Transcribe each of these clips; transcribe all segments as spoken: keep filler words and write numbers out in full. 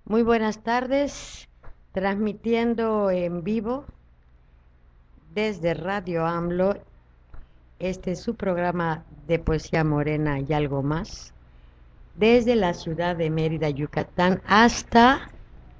Muy buenas tardes, transmitiendo en vivo desde Radio AMLO. Este es su programa de poesía morena y algo más, desde la ciudad de Mérida, Yucatán, hasta,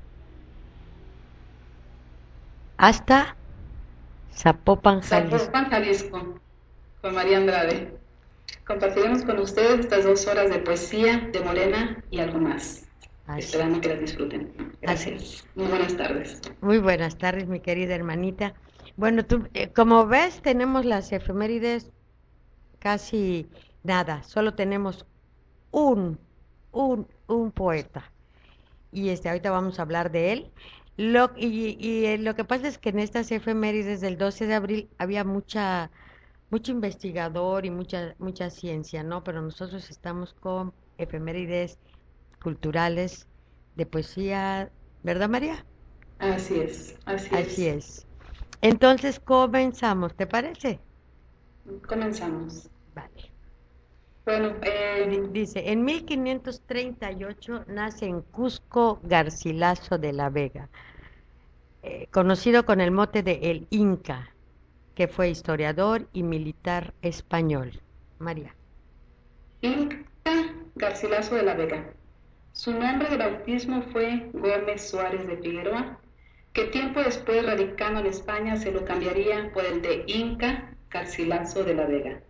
hasta Zapopan, Jalisco. Zapopan, Jalisco, con María Andrade. Compartiremos con ustedes estas dos horas de poesía, de morena y algo más. Así, Esperando que las disfruten. así. Gracias. Muy buenas tardes. Muy buenas tardes, mi querida hermanita. Bueno, tú, eh, como ves, tenemos las efemérides casi nada, solo tenemos un, un, un poeta. Y este, ahorita vamos a hablar de él. Lo, y, y eh, lo que pasa es que en estas efemérides del doce de abril había mucha, mucho investigador y mucha, mucha ciencia, ¿no? Pero nosotros estamos con efemérides culturales de poesía, ¿verdad, María? Así es, así Así es. es. Entonces comenzamos, ¿te parece? Comenzamos. Vale. Bueno, Di- eh, Dice, en mil quinientos treinta y ocho nace en Cusco Garcilaso de la Vega, eh, conocido con el mote de El Inca, que fue historiador y militar español. María. Inca Garcilaso de la Vega. Su nombre de bautismo fue Gómez Suárez de Figueroa, que tiempo después, radicando en España, se lo cambiaría por el de Inca Garcilaso de la Vega.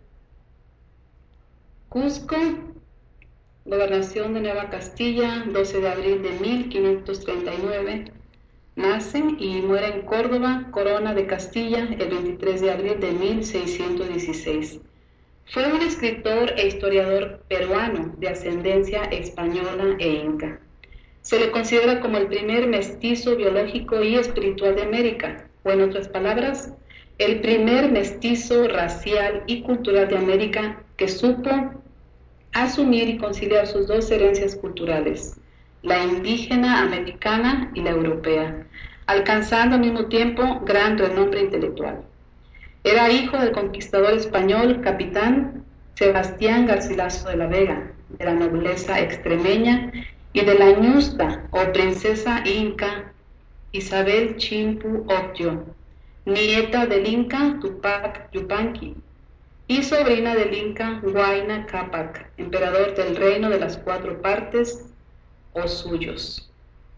Cusco, Gobernación de Nueva Castilla, doce de abril de mil quinientos treinta y nueve. Nace y muere en Córdoba, Corona de Castilla, el veintitrés de abril de mil seiscientos dieciséis. Fue un escritor e historiador peruano de ascendencia española e inca. Se le considera como el primer mestizo biológico y espiritual de América, o en otras palabras, el primer mestizo racial y cultural de América que supo asumir y conciliar sus dos herencias culturales, la indígena americana y la europea, alcanzando al mismo tiempo gran renombre intelectual. Era hijo del conquistador español capitán Sebastián Garcilaso de la Vega, de la nobleza extremeña, y de la ñusta o princesa inca Isabel Chimpu Ocllo, nieta del inca Tupac Yupanqui, y sobrina del inca Huayna Cápac, emperador del reino de las cuatro partes o suyos,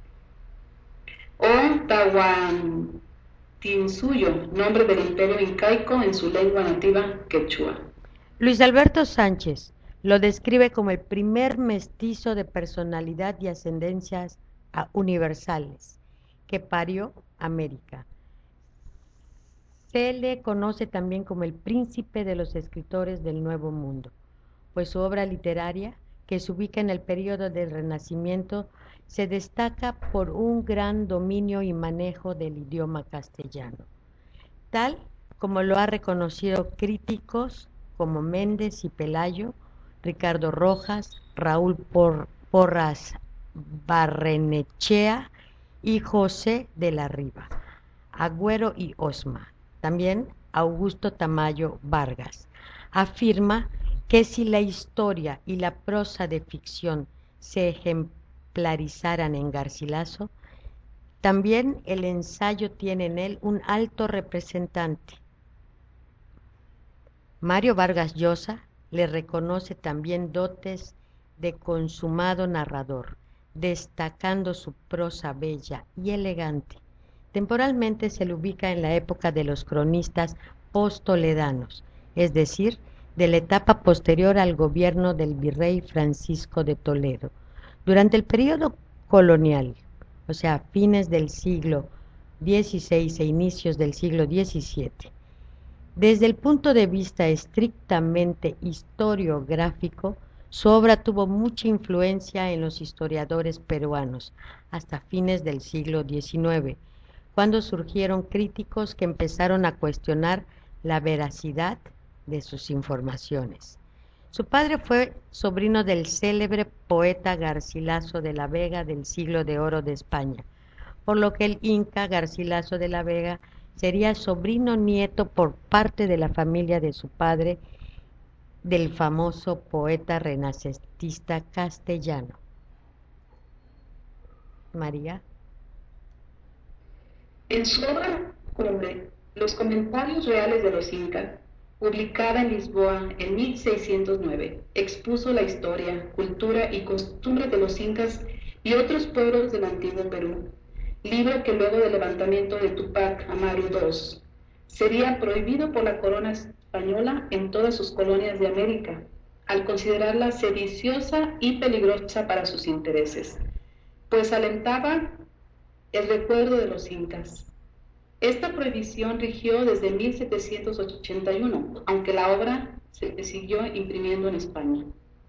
o Tahuantinsuyo, nombre del imperio incaico en su lengua nativa quechua. Luis Alberto Sánchez lo describe como el primer mestizo de personalidad y ascendencias ah, universales que parió América. Se le conoce también como el príncipe de los escritores del Nuevo Mundo, pues su obra literaria, que se ubica en el período del Renacimiento, se destaca por un gran dominio y manejo del idioma castellano, tal como lo ha reconocido críticos como Méndez y Pelayo, Ricardo Rojas, Raúl Por- Porras Barrenechea y José de la Riva, Agüero y Osma. También Augusto Tamayo Vargas afirma que si la historia y la prosa de ficción se ejemplarizaran en Garcilaso, también el ensayo tiene en él un alto representante. Mario Vargas Llosa le reconoce también dotes de consumado narrador, destacando su prosa bella y elegante. Temporalmente se le ubica en la época de los cronistas post-toledanos, es decir, de la etapa posterior al gobierno del virrey Francisco de Toledo. Durante el periodo colonial, o sea, fines del siglo dieciséis e inicios del siglo diecisiete, desde el punto de vista estrictamente historiográfico, su obra tuvo mucha influencia en los historiadores peruanos hasta fines del siglo diecinueve, cuando surgieron críticos que empezaron a cuestionar la veracidad de sus informaciones. Su padre fue sobrino del célebre poeta Garcilaso de la Vega del siglo de oro de España, por lo que el inca Garcilaso de la Vega sería sobrino nieto por parte de la familia de su padre del famoso poeta renacentista castellano. María. En su obra cumbre, Los comentarios reales de los incas, publicada en Lisboa en mil seiscientos nueve, expuso la historia, cultura y costumbres de los incas y otros pueblos del antiguo Perú, libro que luego del levantamiento de Tupac Amaru segundo sería prohibido por la corona española en todas sus colonias de América, al considerarla sediciosa y peligrosa para sus intereses, pues alentaba el recuerdo de los incas. Esta prohibición rigió desde mil setecientos ochenta y uno, aunque la obra se siguió imprimiendo en España.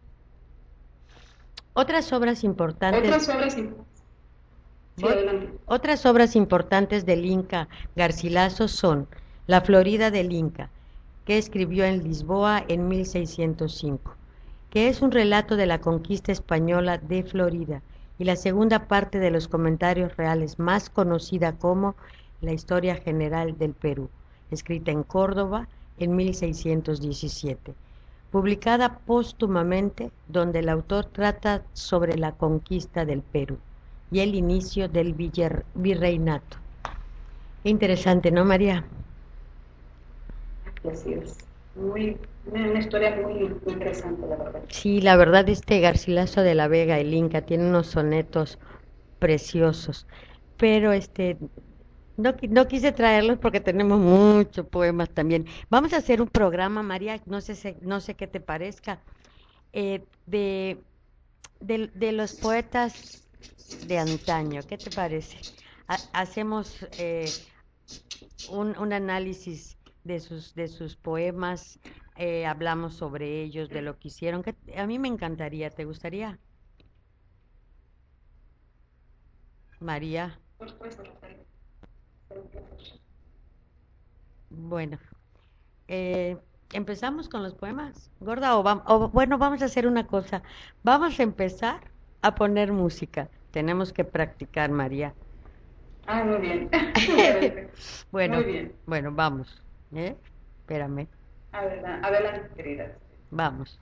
Otras obras importantes. Otras obras, sí, adelante. Otras obras importantes del Inca Garcilaso son La Florida del Inca, que escribió en Lisboa en mil seiscientos cinco, que es un relato de la conquista española de Florida, y la segunda parte de los comentarios reales, más conocida como La Historia General del Perú, escrita en Córdoba en mil seiscientos diecisiete, publicada póstumamente, donde el autor trata sobre la conquista del Perú y el inicio del virreinato. Interesante, ¿no, María? Así es. Muy, una historia muy interesante, la verdad. Sí, la verdad, este Garcilaso de la Vega, el Inca, tiene unos sonetos preciosos, pero este no, no quise traerlos porque tenemos muchos poemas también. Vamos a hacer un programa, María, no sé, no sé qué te parezca, eh, de, de, de los poetas de antaño. ¿Qué te parece? Ha, hacemos eh, un, un análisis de sus, de sus poemas, eh, hablamos sobre ellos, de lo que hicieron, que a mí me encantaría. ¿Te gustaría? María. Por supuesto, Rafael. Bueno, eh, ¿empezamos con los poemas, Gorda? O, va, o bueno, vamos a hacer una cosa. Vamos a empezar a poner música. Tenemos que practicar, María. Ah, muy bien. Bueno, muy bien. Bueno, vamos. ¿Eh? Espérame. Adelante, adelante, querida. Vamos.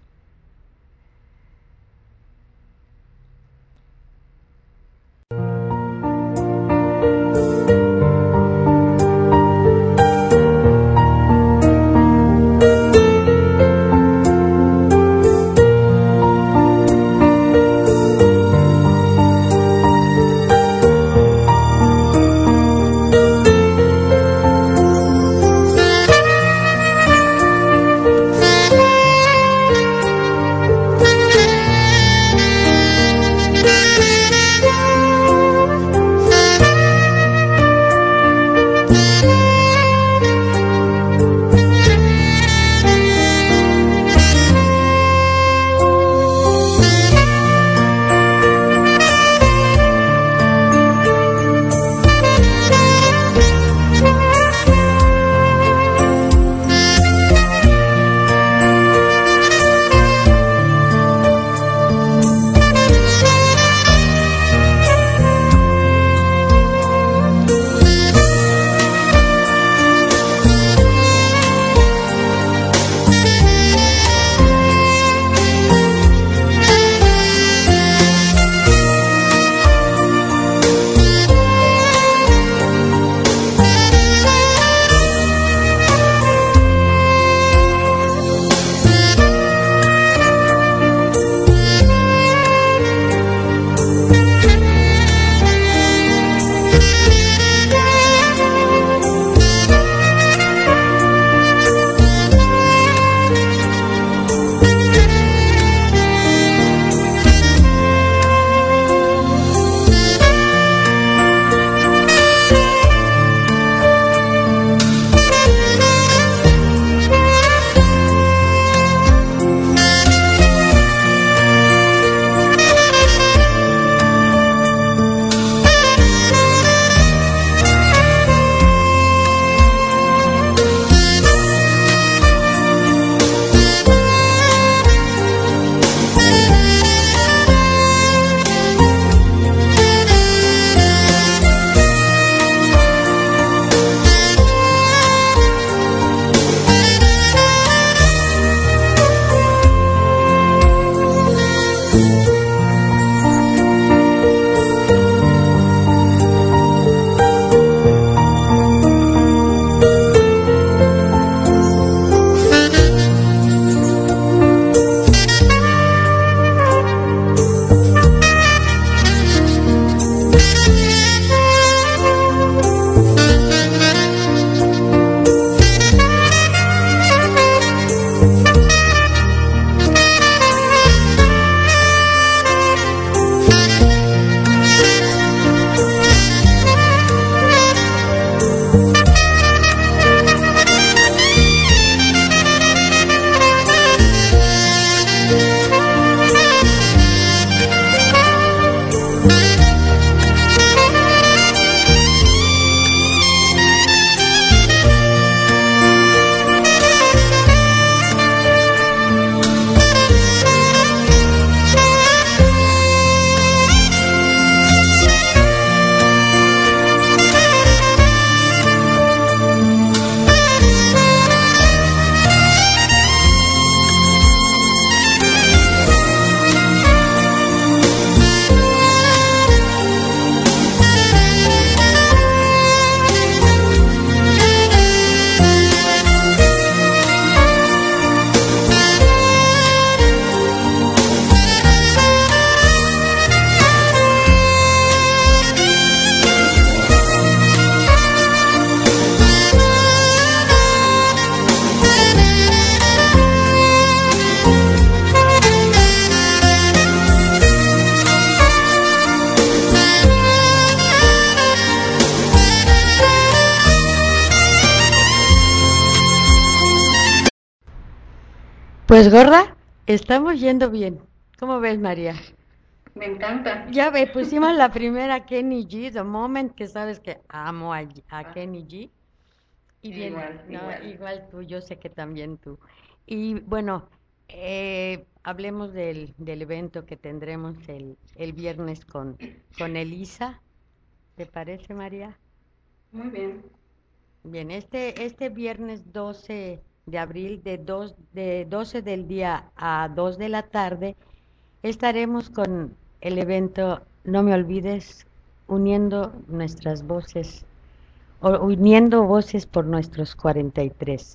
Pues gorda, estamos yendo bien. ¿Cómo ves, María? Me encanta. Ya ve, pusimos la primera Kenny G, The Moment, que sabes que amo a, a Kenny G. Y bien, Igual, no, igual. igual tú, yo sé que también tú. Y bueno, eh, hablemos del, del evento que tendremos el, el viernes con, con Elisa. ¿Te parece, María? Muy bien. Bien, este, este viernes doce de abril, de, dos, de doce del día a dos de la tarde, estaremos con el evento No me olvides, uniendo nuestras voces, o uniendo voces por nuestros cuarenta y tres.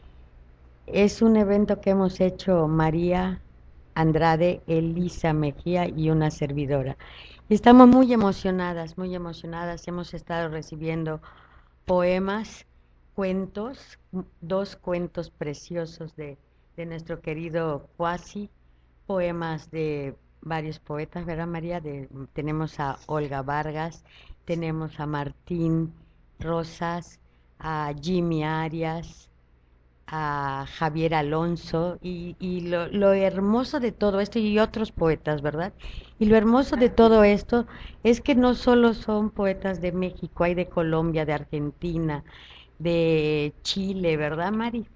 Es un evento que hemos hecho María Andrade, Elisa Mejía y una servidora. Estamos muy emocionadas, muy emocionadas. Hemos estado recibiendo poemas, cuentos, m- dos cuentos preciosos de, de nuestro querido Cuasi, poemas de varios poetas, ¿verdad, María? De, tenemos a Olga Vargas, tenemos a Martín Rosas, a Jimmy Arias, a Javier Alonso y, y lo, lo hermoso de todo esto y otros poetas, ¿verdad? Y lo hermoso de Así todo es. esto es que no solo son poetas de México, hay de Colombia, de Argentina, de Chile, ¿verdad, Mari?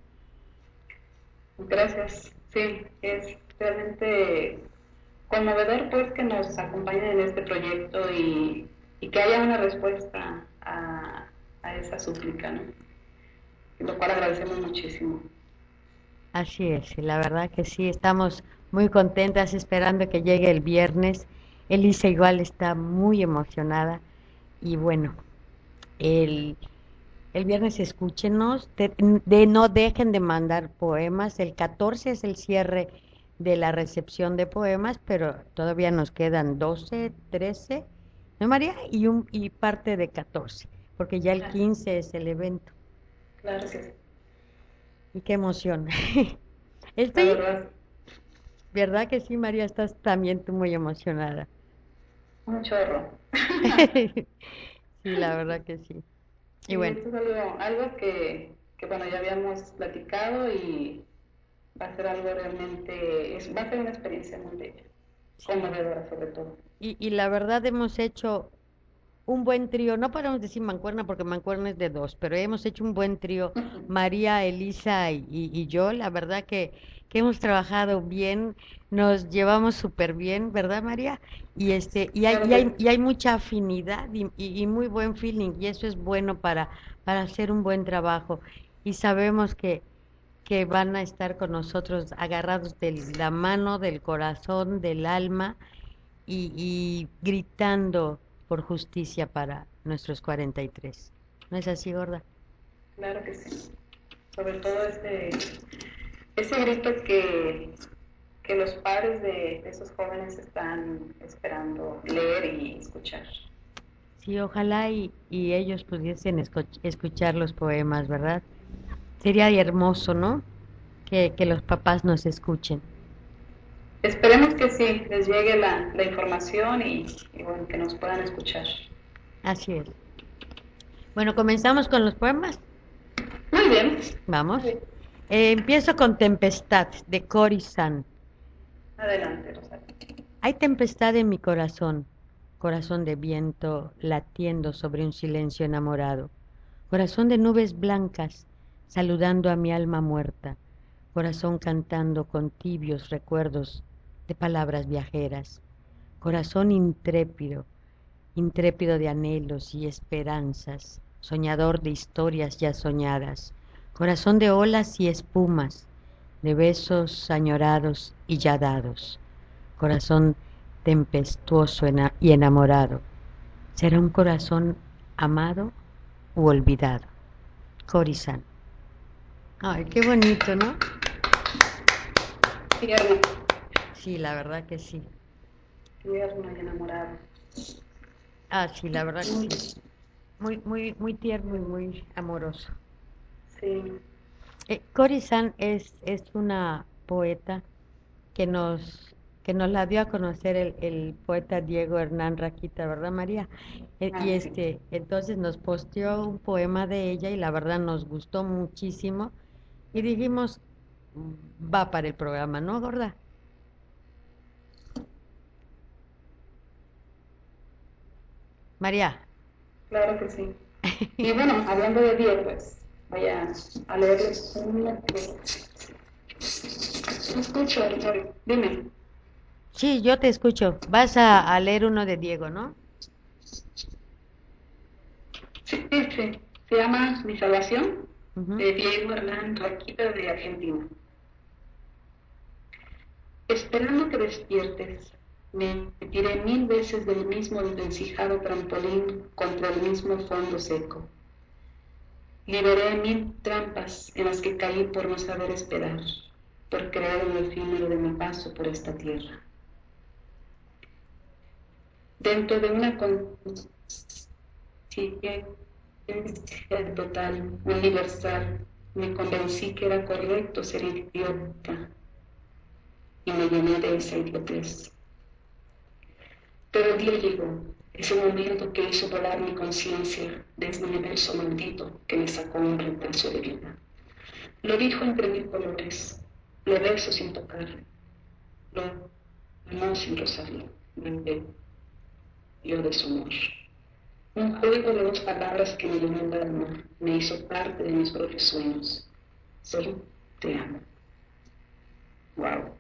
Gracias. Sí, es realmente conmovedor pues que nos acompañen en este proyecto y, y que haya una respuesta a, a esa súplica, ¿no? Lo cual agradecemos muchísimo. Así es, y la verdad que sí, estamos muy contentas esperando que llegue el viernes. Elisa igual está muy emocionada y bueno, el, el viernes escúchenos, de, de- no dejen de mandar poemas. El catorce es el cierre de la recepción de poemas, pero todavía nos quedan doce, trece, ¿no, María? Y, un, y parte de catorce, porque ya el Ah, quince es el evento. claro que sí. Y qué emoción. La Estoy, verdad, ¿verdad que sí, María? Estás también tú muy emocionada. un chorro. Sí, la verdad que sí. Y Sí, bueno, esto es algo, algo que, que, bueno, ya habíamos platicado y va a ser algo realmente, es, va a ser una experiencia muy bella, sí. conmovedora sobre todo. Y, y la verdad hemos hecho un buen trío, no podemos decir mancuerna porque mancuerna es de dos, pero hemos hecho un buen trío, María, Elisa y, y- y yo, la verdad que, que hemos trabajado bien, nos llevamos súper bien, ¿verdad, María? Y este, y hay, Claro y que hay, y sí. hay mucha afinidad y, y- y muy buen feeling, y eso es bueno para, para hacer un buen trabajo. Y sabemos que, que van a estar con nosotros agarrados de la mano, del corazón, del alma y, y gritando por justicia para nuestros cuarenta y tres. ¿No es así, gorda? Claro que sí. Sobre todo ese, ese grito que, que los padres de, de esos jóvenes están esperando leer y escuchar. Sí, ojalá y, y ellos pudiesen escuch- escuchar los poemas, ¿verdad? Sería hermoso, ¿no? Que, que los papás nos escuchen. Esperemos que sí, les llegue la, la información y, y bueno, que nos puedan escuchar. Así es. Bueno, comenzamos con los poemas. Muy bien, muy Vamos. bien. Eh, empiezo con Tempestad, de Cory San. Adelante, Rosario. Hay tempestad en mi corazón, corazón de viento latiendo sobre un silencio enamorado, corazón de nubes blancas saludando a mi alma muerta, corazón cantando con tibios recuerdos de palabras viajeras, corazón intrépido, intrépido de anhelos y esperanzas, soñador de historias ya soñadas, corazón de olas y espumas, de besos añorados y ya dados, corazón tempestuoso y enamorado. ¿Será un corazón amado u olvidado? Corizán. Ay, qué bonito, ¿no? Tierno, Sí, la verdad que sí. tierno y enamorado. Ah, sí, la verdad que Muy, sí. Muy, muy, muy tierno y muy amoroso. sí, Eh, Corizán es, es una poeta que nos, que nos la dio a conocer el, el poeta Diego Hernán Raquita, ¿verdad, María? E- y así. este, entonces nos posteó un poema de ella y la verdad nos gustó muchísimo y dijimos, va para el programa, ¿no, gorda? María. Claro que sí. Y bueno, hablando de Dios, pues voy a, a leerles un... Escucho, dime. Sí, yo te escucho. Vas a, a leer uno de Diego, ¿no? Sí, sí. Se llama Mi Salvación, Uh-huh. de Diego Hernán Raquita, de Argentina. Esperando que despiertes, me tiré mil veces del mismo desvencijado trampolín contra el mismo fondo seco. Liberé mil trampas en las que caí por no saber esperar, por creer en lo efímero de mi paso por esta tierra. Dentro de una conciencia total, universal, me convencí que era correcto ser idiota y me llené de esa idiotez. Pero el día llegó, ese momento que hizo volar mi conciencia desde un universo maldito que me sacó un retazo de vida. Lo dijo entre mil colores, lo beso sin tocar, lo amó sin rozarlo, me yo de su amor. Un juego de dos palabras que me llenó el alma, me hizo parte de mis propios sueños. Solo te amo. Wow.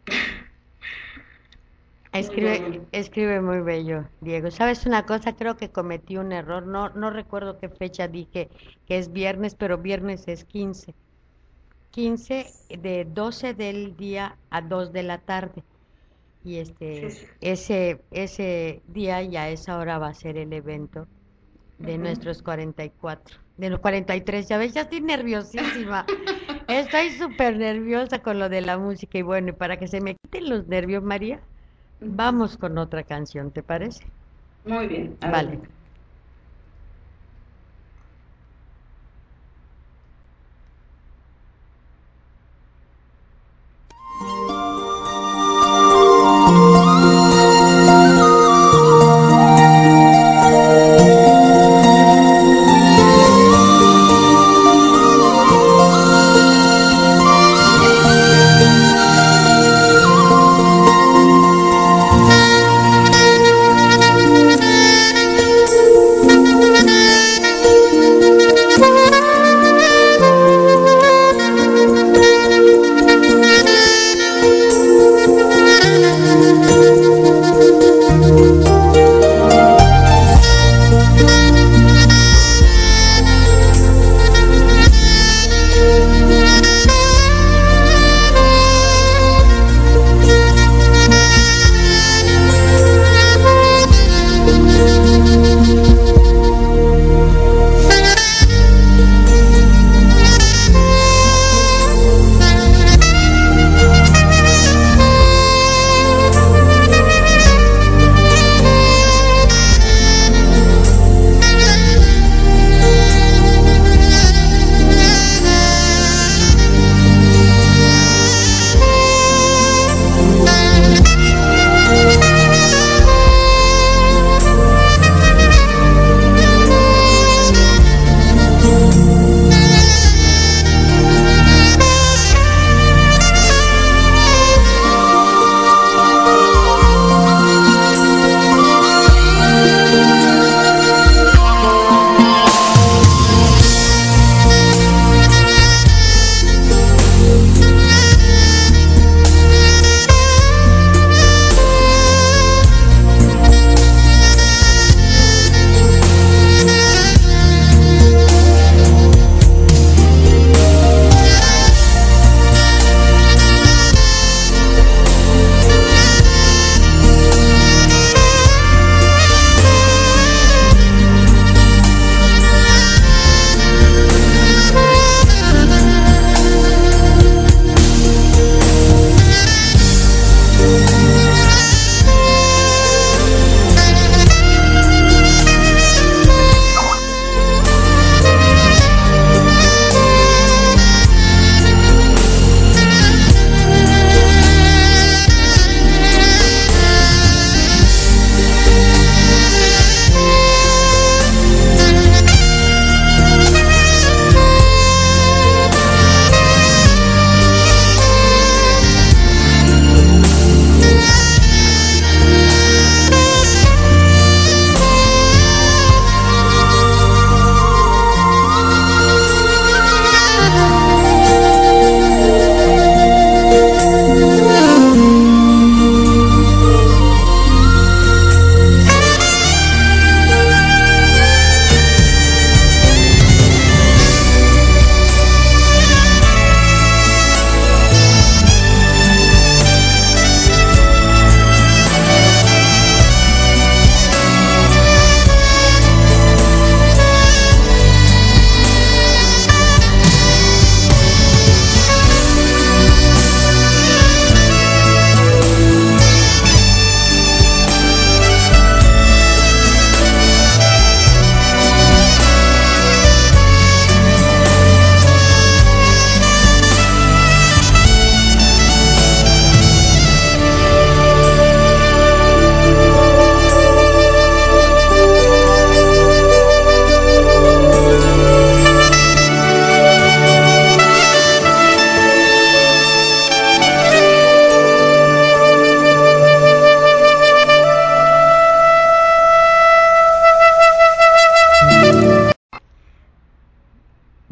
Escribe, escribe muy bello, Diego. ¿Sabes una cosa? Creo que cometí un error. No, no recuerdo qué fecha dije que es viernes, pero viernes es quince. quince de doce del día a dos de la tarde. Y este, Sí, sí. ese, ese día y a esa hora va a ser el evento de Ujú. nuestros cuarenta y cuatro, de los cuarenta y tres, ya ves, ya estoy nerviosísima. Estoy súper nerviosa con lo de la música y bueno, y para que se me quiten los nervios, María, Ujú. vamos con otra canción, ¿te parece? Muy bien. Vale. Adelante.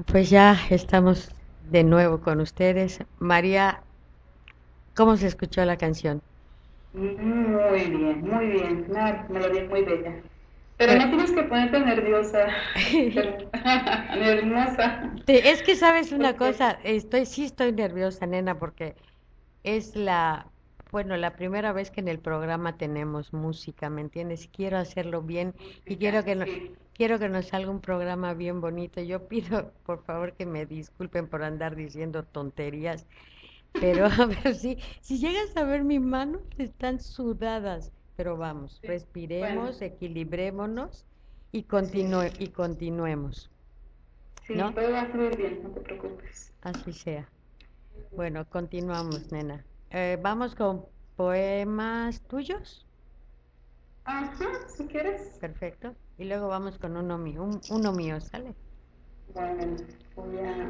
Pues ya estamos de nuevo con ustedes. María, ¿cómo se escuchó la canción? Muy bien, muy bien. Una melodía muy bella. Pero Pero, no tienes que ponerte nerviosa, nerviosa, te- es que sabes una porque cosa, estoy, sí estoy nerviosa, nena, porque es la, bueno, la primera vez que en el programa tenemos música, ¿me entiendes? Quiero hacerlo bien y quiero música, que no, sí. quiero que nos salga un programa bien bonito. Yo pido, por favor, que me disculpen por andar diciendo tonterías. Pero, pero sí, si llegas a ver mis manos, están sudadas. Pero vamos, Sí. Bueno, respiremos, equilibrémonos y sí, continue, y continuemos, sí, ¿no? todo va a fluir bien, no te preocupes. Así sea. Bueno, continuamos, nena. Eh, vamos con poemas tuyos, Ajá, si quieres. perfecto. Y luego vamos con uno mío, un- uno mío, ¿sale? Bueno, voy a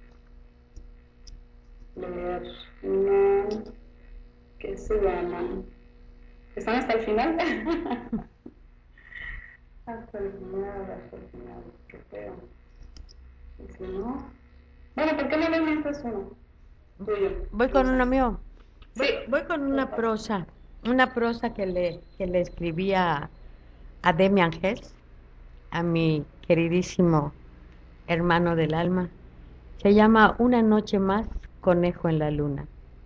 leer una que se llama. ¿Están hasta el final? Hasta el final, hasta el final, qué feo. Y si no. Bueno, ¿por qué no le mientes uno? Tuyo, Voy no con uno sé. mío. Sí, Voy, voy con por una favor. prosa, una prosa que le, que le escribí a, a Demian Hess, a mi queridísimo hermano del alma. Se llama Una noche más, conejo en la luna.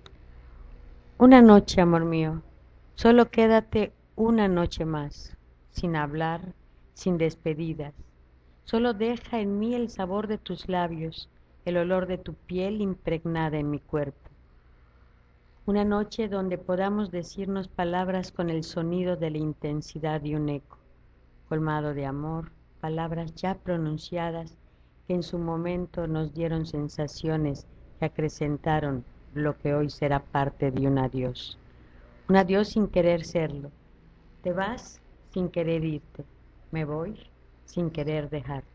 Una noche, amor mío, solo quédate una noche más, sin hablar, sin despedidas. Solo deja en mí el sabor de tus labios, el olor de tu piel impregnada en mi cuerpo. Una noche donde podamos decirnos palabras con el sonido de la intensidad de un eco, colmado de amor, palabras ya pronunciadas que en su momento nos dieron sensaciones que acrecentaron lo que hoy será parte de un adiós. Un adiós sin querer serlo. Te vas sin querer irte. Me voy sin querer dejarte.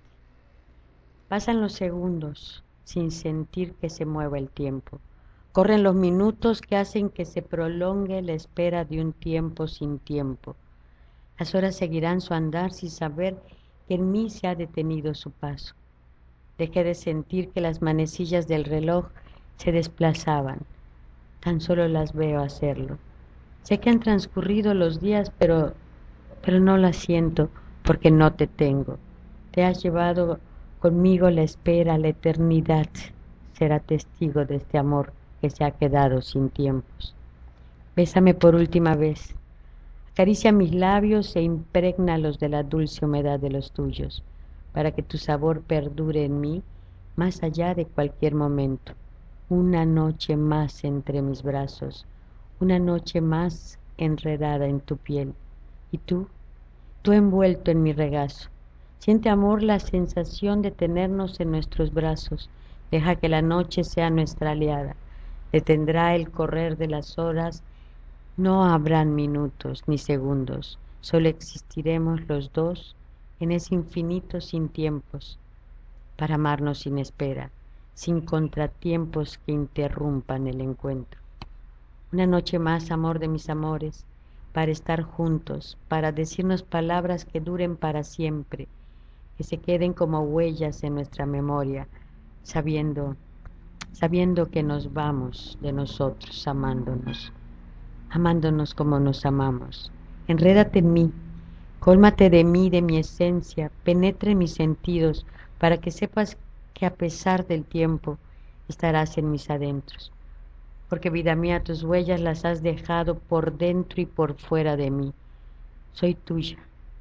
Pasan los segundos sin sentir que se mueva el tiempo. Corren los minutos que hacen que se prolongue la espera de un tiempo sin tiempo. Las horas seguirán su andar sin saber que en mí se ha detenido su paso. Dejé de sentir que las manecillas del reloj se desplazaban. Tan solo las veo hacerlo. Sé que han transcurrido los días, pero, pero no las siento porque no te tengo. Te has llevado conmigo la espera, la eternidad. Será testigo de este amor que se ha quedado sin tiempos. Bésame por última vez. Acaricia mis labios e imprégnalos de la dulce humedad de los tuyos, para que tu sabor perdure en mí más allá de cualquier momento. Una noche más entre mis brazos, una noche más enredada en tu piel. Y tú, tú envuelto en mi regazo. Siente, amor, la sensación de tenernos en nuestros brazos. Deja que la noche sea nuestra aliada. Detendrá el correr de las horas. No habrán minutos ni segundos, solo existiremos los dos en ese infinito sin tiempos, para amarnos sin espera, sin contratiempos que interrumpan el encuentro. Una noche más, amor de mis amores, para estar juntos, para decirnos palabras que duren para siempre, que se queden como huellas en nuestra memoria, sabiendo, sabiendo que nos vamos de nosotros amándonos amándonos como nos amamos. Enrédate en mí, cólmate de mí, de mi esencia, penetre en mis sentidos, para que sepas que a pesar del tiempo estarás en mis adentros. Porque, vida mía, tus huellas las has dejado por dentro y por fuera de mí. Soy tuya,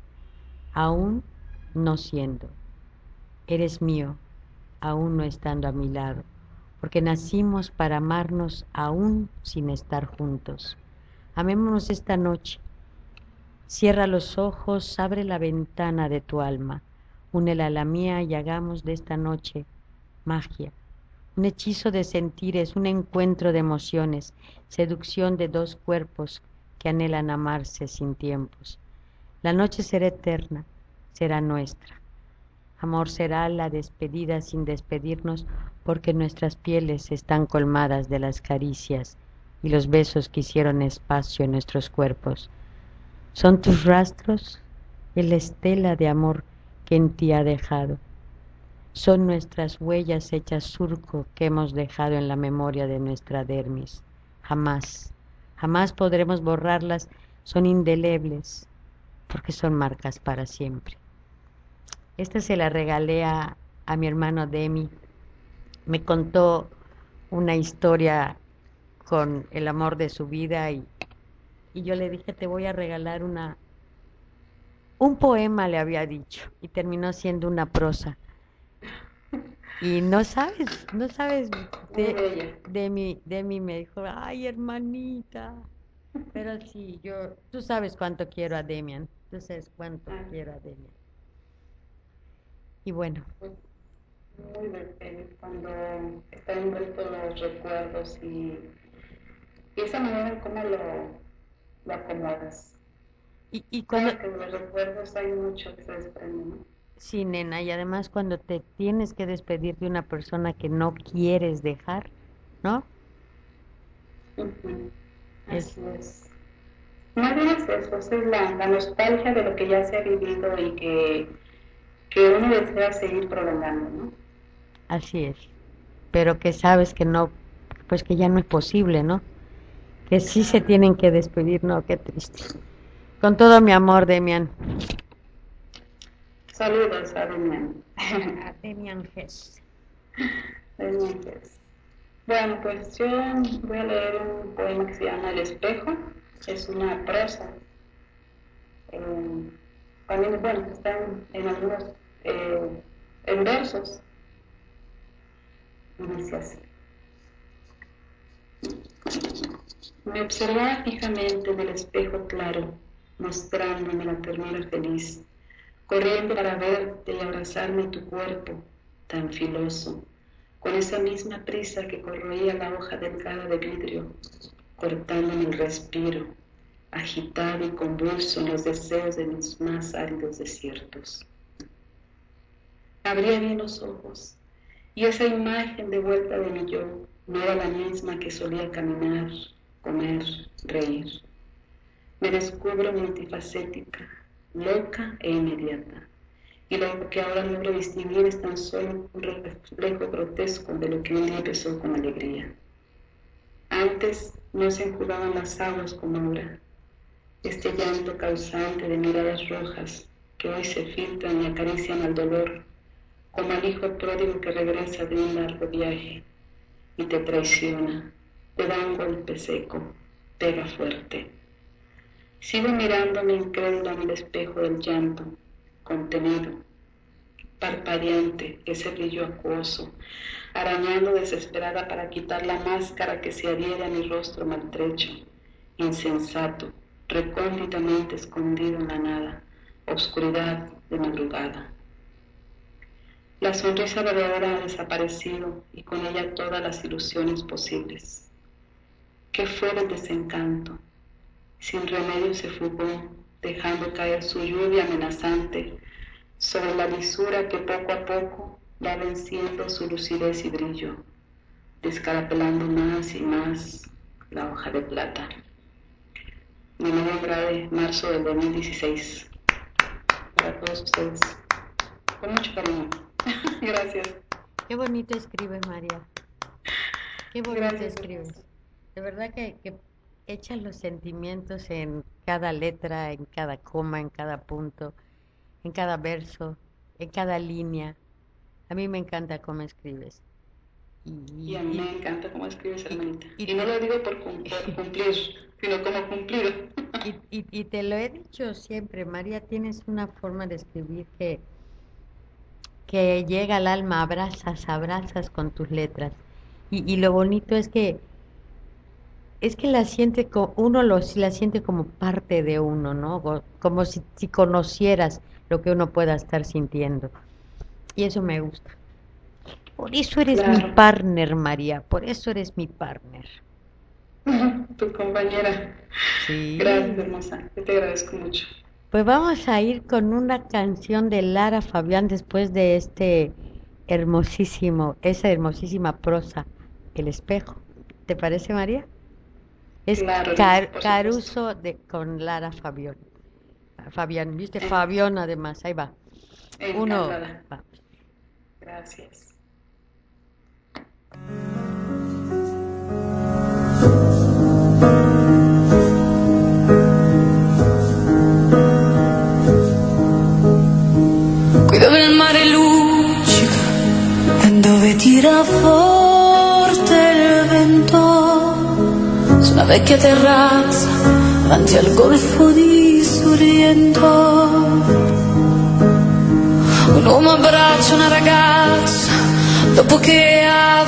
aún no siendo. Eres mío, aún no estando a mi lado, porque nacimos para amarnos aún sin estar juntos. Amémonos esta noche. Cierra los ojos, abre la ventana de tu alma, únela a la mía y hagamos de esta noche magia, un hechizo de sentires, un encuentro de emociones, seducción de dos cuerpos que anhelan amarse sin tiempos. La noche será eterna, será nuestra. Amor será la despedida sin despedirnos, porque nuestras pieles están colmadas de las caricias y los besos que hicieron espacio en nuestros cuerpos. Son tus rastros y la estela de amor que en ti ha dejado. son nuestras huellas hechas surco que hemos dejado en la memoria de nuestra dermis. Jamás, jamás podremos borrarlas, son indelebles, porque son marcas para siempre. Esta se la regalé a, a mi hermano Demi. Me contó una historia con el amor de su vida y, y yo le dije, te voy a regalar una, un poema, le había dicho, y terminó siendo una prosa. Y no sabes, no sabes, de, de mi, de mí me dijo, ay, hermanita, pero sí, yo, tú sabes cuánto quiero a Demian, tú sabes cuánto quiero a Demian. Y bueno. Pues muy bello cuando están envueltos los recuerdos y, y esa manera en cómo lo, lo acomodas. Y, y cuando... Claro que de los recuerdos hay mucho que se desprende, ¿no? Sí, nena, y además cuando te tienes que despedir de una persona que no quieres dejar, ¿no? Uh-huh. Es, Así es. Más bien es eso, es la, la nostalgia de lo que ya se ha vivido y que, que uno desea seguir prolongando, ¿no? así es, pero que sabes que no, pues que ya no es posible, ¿no? Que sí se tienen que despedir, no, qué triste. Con todo mi amor, Demian. Saludos a Demian. A Demian Hess. Demian Hess. Bueno, pues yo voy a leer un poema que se llama El espejo. Es una prosa. Eh, también, bueno, está en, en algunos eh, en versos. Y dice así. Me observaba fijamente en el espejo claro, mostrándome la ternura feliz, corriendo para verte y abrazarme tu cuerpo, tan filoso, con esa misma prisa que corroía la hoja delgada de vidrio, cortándome el respiro, agitado y convulso en los deseos de mis más áridos desiertos. Abría bien los ojos, y esa imagen de vuelta de mi yo no era la misma que solía caminar, comer, reír. Me descubro multifacética, loca e inmediata, y lo que ahora logro distinguir es tan solo un reflejo grotesco de lo que un día empezó con alegría. Antes no se enjugaban las aguas como ahora, este llanto causante de miradas rojas que hoy se filtran y acarician al dolor, como al hijo pródigo que regresa de un largo viaje y te traiciona, te da un golpe seco, pega fuerte. Sigo mirándome incrédula en el espejo del llanto, contenido, parpadeante, ese brillo acuoso, arañando desesperada para quitar la máscara que se adhiere a mi rostro maltrecho, insensato, recónditamente escondido en la nada, oscuridad de madrugada. La sonrisa verdadera ha desaparecido y con ella todas las ilusiones posibles. ¿Qué fue del desencanto? Sin remedio se fugó, dejando caer su lluvia amenazante sobre la lisura que poco a poco va venciendo su lucidez y brillo, descarapelando más y más la hoja de plata. De noviembre de marzo del dos mil dieciséis. Para todos ustedes. Con mucho cariño. Gracias. Qué bonito escribes, María. Qué bonito Gracias. escribes. De verdad que, que echas los sentimientos en cada letra, en cada coma, en cada punto, en cada verso, en cada línea. A mí me encanta cómo escribes. Y a mí me encanta cómo escribes, hermanita. Y, y no lo digo por, cum- por cumplir, sino como cumplido. Y, y, y te lo he dicho siempre, María, tienes una forma de escribir que, que llega al alma, abrazas, abrazas con tus letras. Y, y lo bonito es que es que la siente co- uno lo, si la siente como parte de uno, ¿no? Go- Como si, si conocieras lo que uno pueda estar sintiendo. Y eso me gusta. Por eso eres mi Claro. partner, María, por eso eres mi partner. Tu compañera. Sí. Gracias, hermosa. Yo te agradezco mucho. Pues vamos a ir con una canción de Lara Fabián después de este hermosísimo, esa hermosísima prosa, El espejo. ¿Te parece, María? Es Claro, Car- por supuesto. Caruso de, con Lara Fabián. Fabián, ¿viste? Eh. Fabián además, ahí va. Uno, Encantada. va. Gracias. Qui dove il mare luccica e dove tira forte il vento, su una vecchia terrazza davanti al golfo di Sorrento, un uomo abbraccia una ragazza dopo che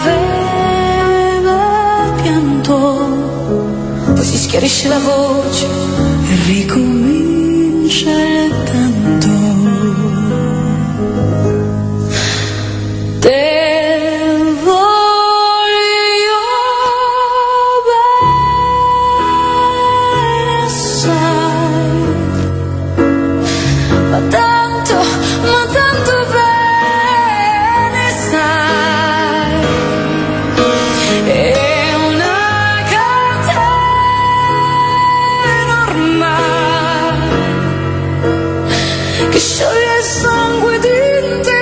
aveva pianto, poi si schiarisce la voce e ricomincia il canto. Te voglio bene, sai, ma tanto, ma tanto bene, sai, è una catena ormai che scioglie il sangue di te.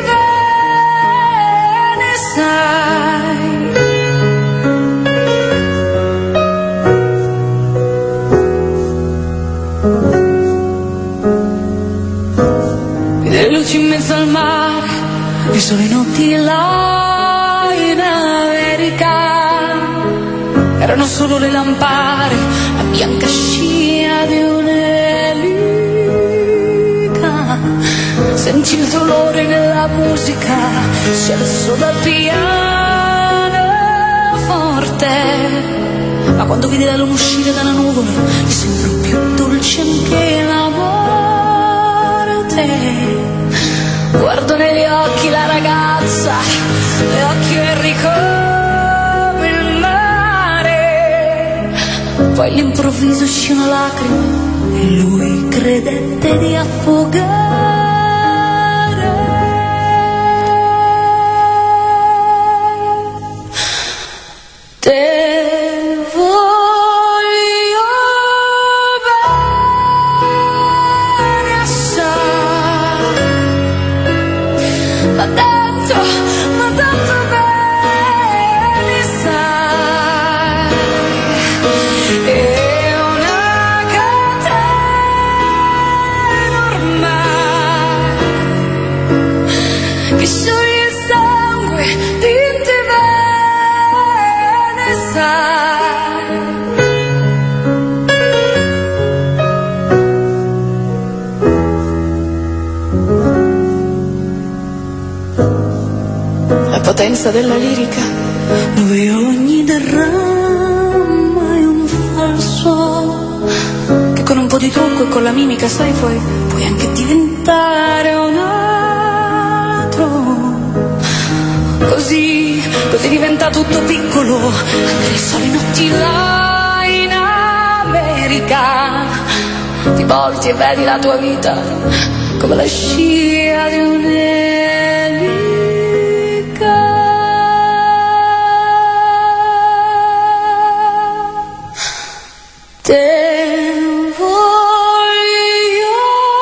In mezzo al mare, le sole notti là in America, erano solo le lampare, la bianca scia di un'elica. Senti il dolore nella musica, si alzò dal piano forte, ma quando vide la luna uscire dalla nuvola, gli sembrò più dolce anche la morte. Guardo negli occhi la ragazza, le occhi veri come il mare. Poi all'improvviso uscì una lacrima e lui credette di affogare. Te voglio bene assai, ma tanto, ma tanto bene, sai, è una catena ormai che scioglie il sangue di te bene, sai. La potenza della lirica, dove ogni dramma è un falso, che con un po' di trucco e con la mimica, sai, puoi, puoi anche diventare un altro. Così, così diventa tutto piccolo, anche le sole notti là in America. Ti volti e vedi la tua vita come la scia di un'elica. Te voglio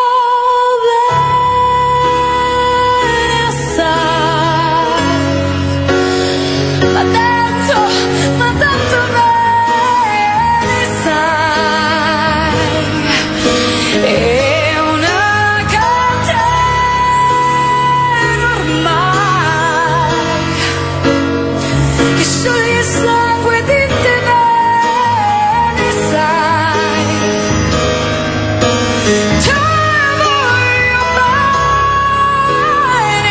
bene assai, ma tanto, ma tanto bene, sai, è una catena ormai che scioglie il sangue di te bene, sai. Te voglio bene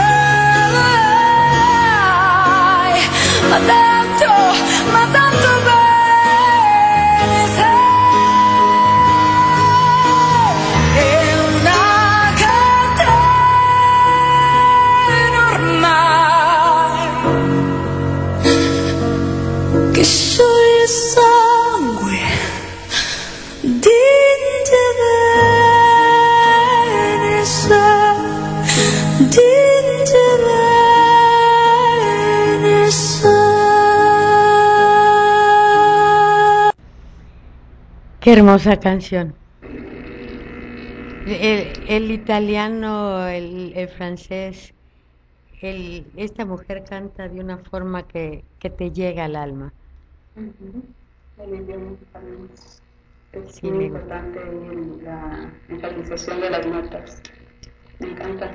assai, ma tanto, ma tanto bene, sai, è una catena ormai che scioglie il sangue di te bene, sai, di te bene, sai. Qué hermosa canción. El, el italiano, el, el francés, el, esta mujer canta de una forma que, que te llega al alma. Uh-huh. El idioma también es Sí, muy me- importante en la enfatización de las notas. Me encanta.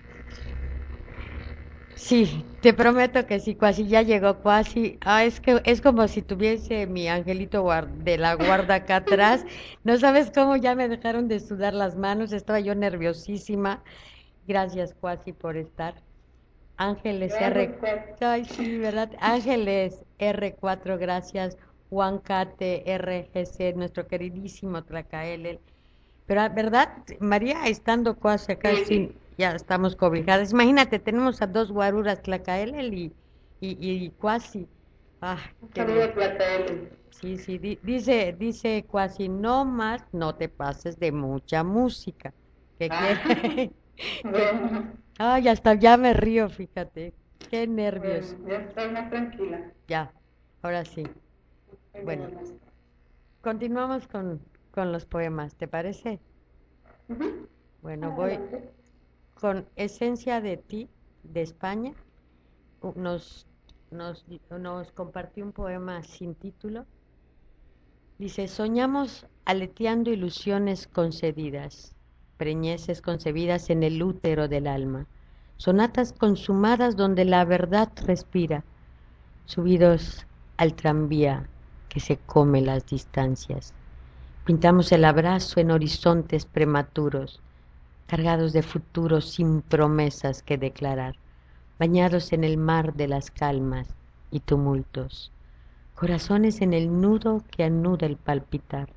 Sí, te prometo que sí, Cuasi ya llegó Cuasi. Ah, es que es como si tuviese mi angelito guar- de la guarda acá atrás. No sabes cómo ya me dejaron de sudar las manos, estaba yo nerviosísima. Gracias, Cuasi, por estar. Ángeles Gracias, R. Juan. Ay, sí, ¿verdad? Ángeles R cuatro, gracias. Juan Cate R G C, nuestro queridísimo Tlacaele. Pero, ah, ¿verdad? María, estando Cuasi acá, Sí, sí, sí. ya estamos cobijadas. Imagínate, tenemos a dos guaruras, Tlacaele y, y, y Cuasi. Ah, Un qué saludo bien. a Platael. Sí, sí, di- dice, dice Cuasi, no más, no te pases de mucha música. ¿Qué Ah, quiere? que, bueno, ay, hasta ya me río, fíjate. Qué bueno, nervios. ya estoy más tranquila. Ya, ahora sí. Estoy de Bueno, buenas. continuamos con, con los poemas, ¿te parece? Ujú. Bueno, voy Adelante. con Esencia de ti, de España. U- Nos, nos, nos compartió un poema sin título. Dice, soñamos aleteando ilusiones concedidas, preñeces concebidas en el útero del alma, sonatas consumadas donde la verdad respira, subidos al tranvía que se come las distancias. Pintamos el abrazo en horizontes prematuros, cargados de futuros sin promesas que declarar, bañados en el mar de las calmas y tumultos, corazones en el nudo que anuda el palpitar.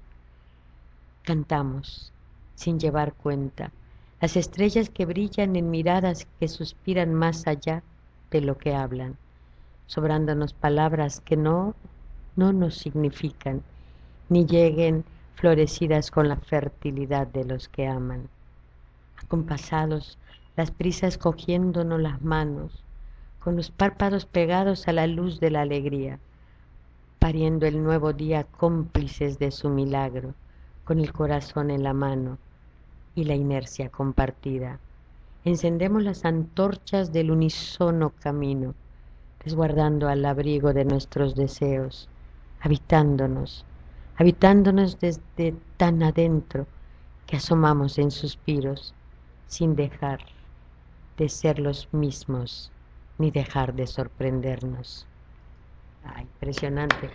Cantamos, sin llevar cuenta, las estrellas que brillan en miradas que suspiran más allá de lo que hablan, sobrándonos palabras que no, no nos significan, ni lleguen florecidas con la fertilidad de los que aman. Acompasados, las prisas cogiéndonos las manos, con los párpados pegados a la luz de la alegría, pariendo el nuevo día cómplices de su milagro, con el corazón en la mano y la inercia compartida. Encendemos las antorchas del unísono camino, resguardando al abrigo de nuestros deseos, habitándonos, habitándonos desde tan adentro que asomamos en suspiros, sin dejar de ser los mismos, ni dejar de sorprendernos. Ah, impresionante.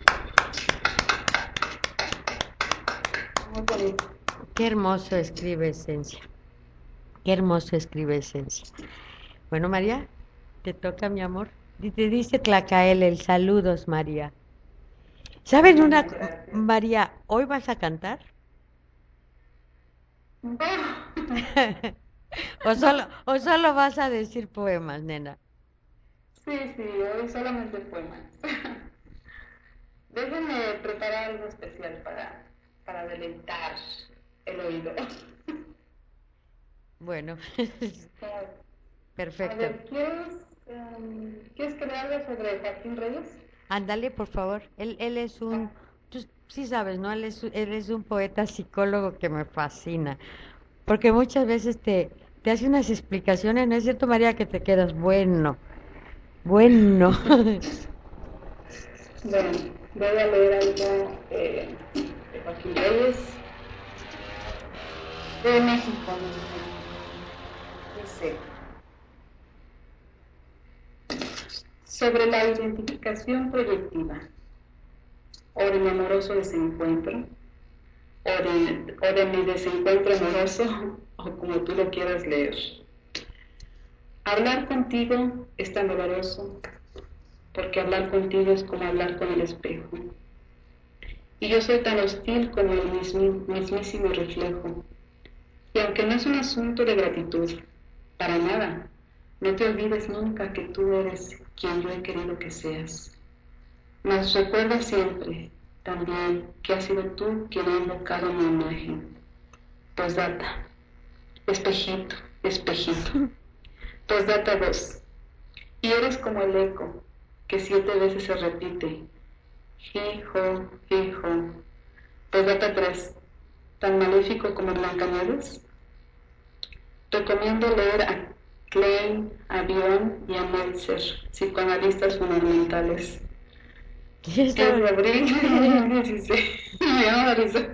Muy bonito. Qué hermoso escribe Esencia. Qué hermoso escribe Esencia. Bueno, María, te toca, mi amor. Y te dice Tlacael, el saludos, María. ¿Saben una, Bueno, co- gracias. María, hoy vas a cantar? ¿O solo, o solo vas a decir poemas, nena? Sí, sí, hoy solamente poemas. Déjenme preparar algo especial para, para deleitar el oído. Bueno, A perfecto. ver, ¿quieres, em, ¿quieres que le hable sobre Joaquín Reyes? Ándale, por favor. Él, él es Ah, un, tú sí sabes, ¿no? Él es, él es un poeta psicólogo que me fascina, porque muchas veces te, te hace unas explicaciones, ¿no es cierto, María, que te quedas, bueno, bueno. bueno, voy a leer algo eh, de Joaquín Reyes, de México. Dice, sobre la identificación proyectiva, o de mi amoroso desencuentro, o de, o de mi desencuentro amoroso, o como tú lo quieras leer. Hablar contigo es tan doloroso, porque hablar contigo es como hablar con el espejo. Y yo soy tan hostil como el mismi- mismísimo reflejo. Y aunque no es un asunto de gratitud, para nada, no te olvides nunca que tú eres quien yo he querido que seas. Mas recuerda siempre, también, que has sido tú quien ha invocado mi imagen. Postdata, espejito, espejito. Postdata dos. Y eres como el eco, que siete veces se repite. Fijo, fijo. Postdata tres. Tan maléfico como Blancanieves. Recomiendo leer a Klein, a Bion y a Meltzer, psicoanalistas fundamentales. ¿Qué Es de abril de dieciséis. Me llama la risa.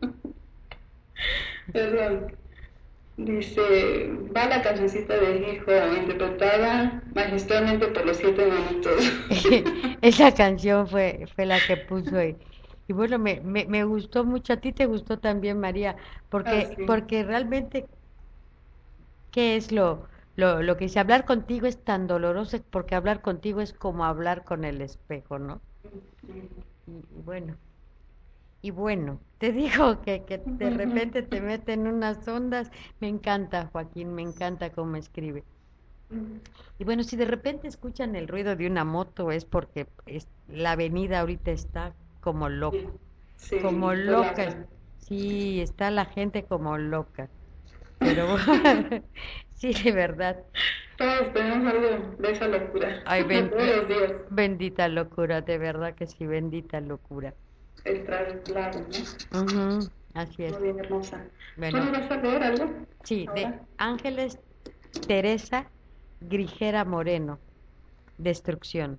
Perdón. Dice, va la cancioncita de Hijo, interpretada magistralmente por los siete enanitos. Esa canción fue, fue la que puso y, y bueno, me, me, me gustó mucho. A ti te gustó también, María, Ah, porque, sí. porque realmente, ¿qué es lo, lo, lo que dice? Hablar contigo es tan doloroso porque hablar contigo es como hablar con el espejo, ¿no? Y, y bueno, y bueno, te digo que, que de repente te meten unas ondas. Me encanta, Joaquín, me encanta cómo escribe. Y bueno, si de repente escuchan el ruido de una moto es porque es- la avenida ahorita está como loco, como Sí, loca. es- relata. Sí, está la gente como loca. Pero sí, de verdad. Todos tenemos algo de esa locura, Ay, ben- todos be- los días. bendita locura, de verdad que sí, bendita locura. El traslado, ¿no? Ujú, así es. Muy bien, hermosa. ¿Tú Bueno, nos vas a leer algo sí, de ahora? Ángeles Teresa Grijera Moreno, Destrucción.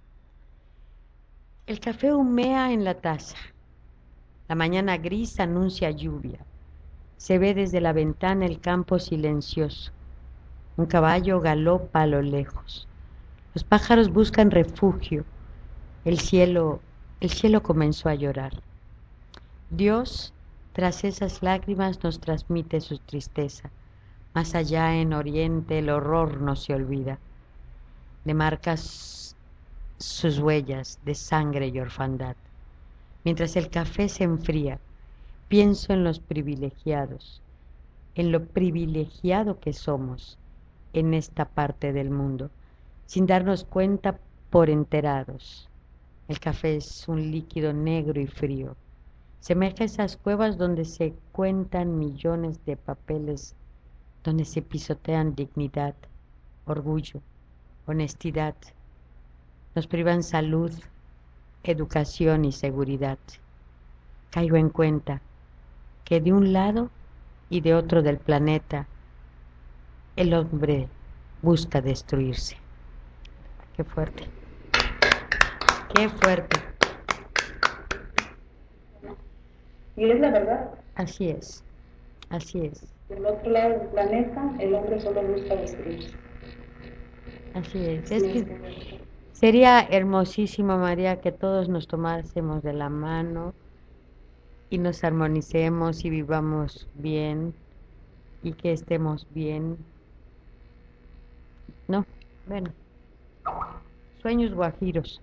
El café humea en la taza. La mañana gris anuncia lluvia. Se ve desde la ventana el campo silencioso. Un caballo galopa a lo lejos. Los pájaros buscan refugio. El cielo, el cielo comenzó a llorar. Dios, tras esas lágrimas, nos transmite su tristeza. Más allá en Oriente el horror no se olvida. Le marcas sus huellas de sangre y orfandad. Mientras el café se enfría, pienso en los privilegiados, en lo privilegiado que somos en esta parte del mundo, sin darnos cuenta por enterados. El café es un líquido negro y frío. Semeja a esas cuevas donde se cuentan millones de papeles, donde se pisotean dignidad, orgullo, honestidad. Nos privan salud, educación y seguridad. Caigo en cuenta que de un lado y de otro del planeta el hombre busca destruirse. Qué fuerte, qué fuerte. Y es la verdad. Así es, así es, Del otro lado del planeta, el hombre solo busca destruirse. así es. Sí, Es es que verdad. sería hermosísimo, María, que todos nos tomásemos de la mano y nos armonicemos y vivamos bien y que estemos bien. No, bueno, sueños guajiros.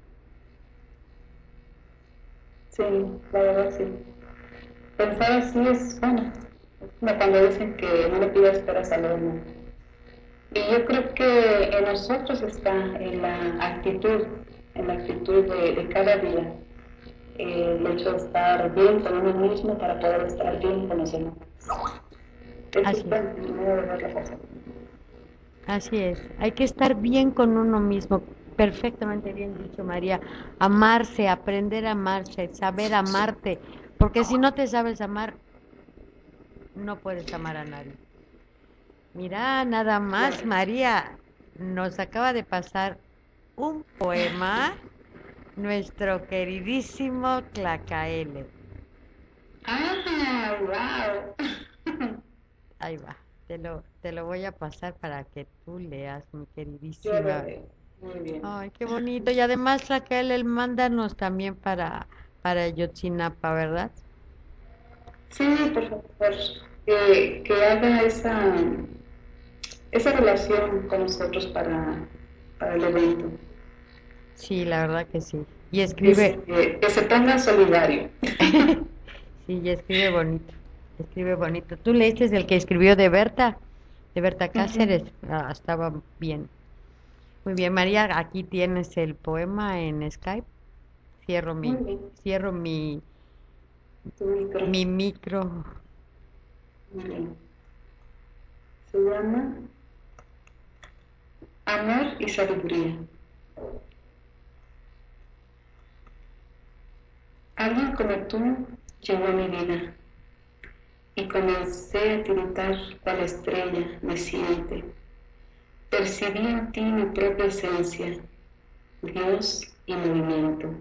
Sí, la verdad sí. Pensar así es, bueno, es como cuando dicen que no le pidas peras al horno. Y yo creo que en nosotros está, en la actitud, en la actitud de, de cada día, eh, el hecho de estar bien con uno mismo para poder estar bien con los demás. Ese Así es es, el modo de ver la cosa. así es. Hay que estar bien con uno mismo. Perfectamente bien dicho, María. Amarse, aprender a amarse, saber amarte. Porque si no te sabes amar, no puedes amar a nadie. Mira, nada más, Claro. María, nos acaba de pasar un poema nuestro queridísimo Tlacaele. Ah, wow. Ahí va, te lo, te lo voy a pasar para que tú leas, mi Yo lo queridísima. leo. Muy bien. Ay, qué bonito. Y además, Raquel, él mándanos también para, para Yotzinapa, ¿verdad? Sí, por favor, que, que haga esa, esa relación con nosotros para, para el evento. Sí, la verdad que sí. Y Que se, escribe, que se ponga solidario. sí, y escribe bonito, escribe bonito. ¿Tú leíste el que escribió de Berta? De Berta Cáceres. Ujú. Ah, estaba bien. Muy bien, María, aquí tienes el poema en Skype. Cierro Muy mi, bien. cierro mi, Tu micro. mi micro. Muy bien. Se llama Amor y Sabiduría. Alguien como tú llegó a mi vida y comencé a tiritar cual estrella naciente. Percibí en ti mi propia esencia, Dios y movimiento.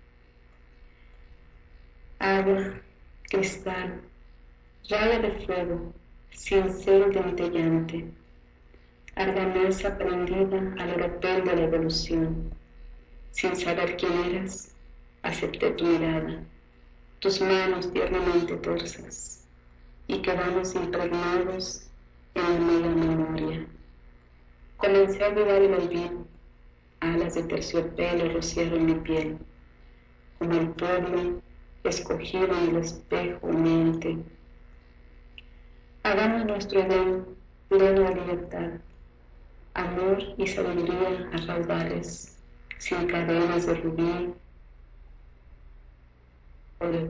Agua, cristal, raya de fuego, cincel dentellante, argamasa prendida al oropel de la evolución. Sin saber quién eras, acepté tu mirada, tus manos tiernamente tersas, y quedamos impregnados en mi memoria. Comencé a olvidar el olvido, alas de terciopelo rociaron mi piel, como el pueblo escogido en el espejo mente. Hagamos nuestro Edén pleno de libertad, amor y sabiduría a raudales, sin cadenas de rubí o de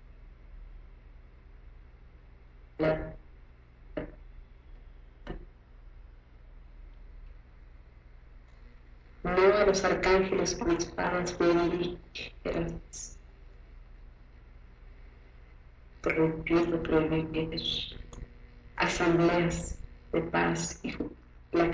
plata. No a los arcángeles con espadas ligeras, prohibido prohibir asambleas de paz y la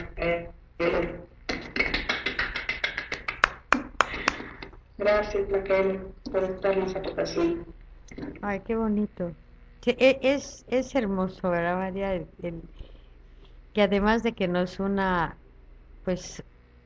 Gracias, Raquel, por esta hermosa aportación. Ay, qué bonito. Sí, e- es, es hermoso, ¿verdad, María? El- el- que además de que nos una, pues,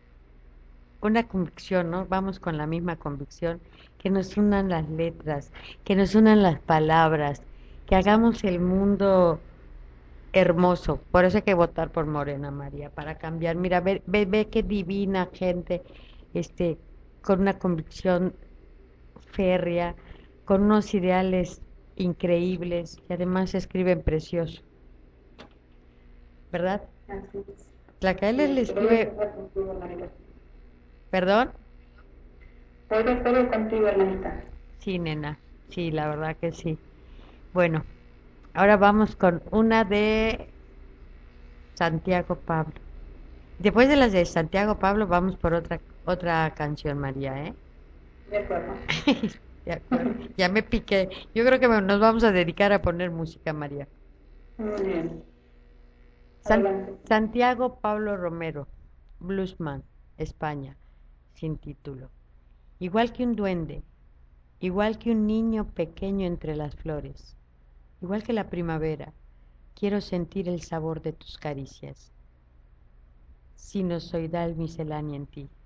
una convicción, ¿no? Vamos con la misma convicción, que nos unan las letras, que nos unan las palabras, que hagamos el mundo hermoso. Por eso hay que votar por Morena, María, para cambiar. Mira, ve, ve, ve qué divina gente, este, con una convicción férrea, con unos ideales increíbles y además escriben precioso, ¿verdad? Así es. La que él le Estoy de escribe, acuerdo contigo, Marita. perdón, Estoy de acuerdo contigo, hermanita. sí, nena, sí, la verdad que sí. Bueno, ahora vamos con una de Santiago Pablo. Después de las de Santiago Pablo, vamos por otra otra canción, María, ¿eh? De acuerdo. De acuerdo. Ya me piqué. Yo creo que me- nos vamos a dedicar a poner música, María. Muy bien. San- Adelante. Santiago Pablo Romero, Bluesman, España, sin título. Igual que un duende, igual que un niño pequeño entre las flores, igual que la primavera, quiero sentir el sabor de tus caricias, sinusoidal miscelánea en ti.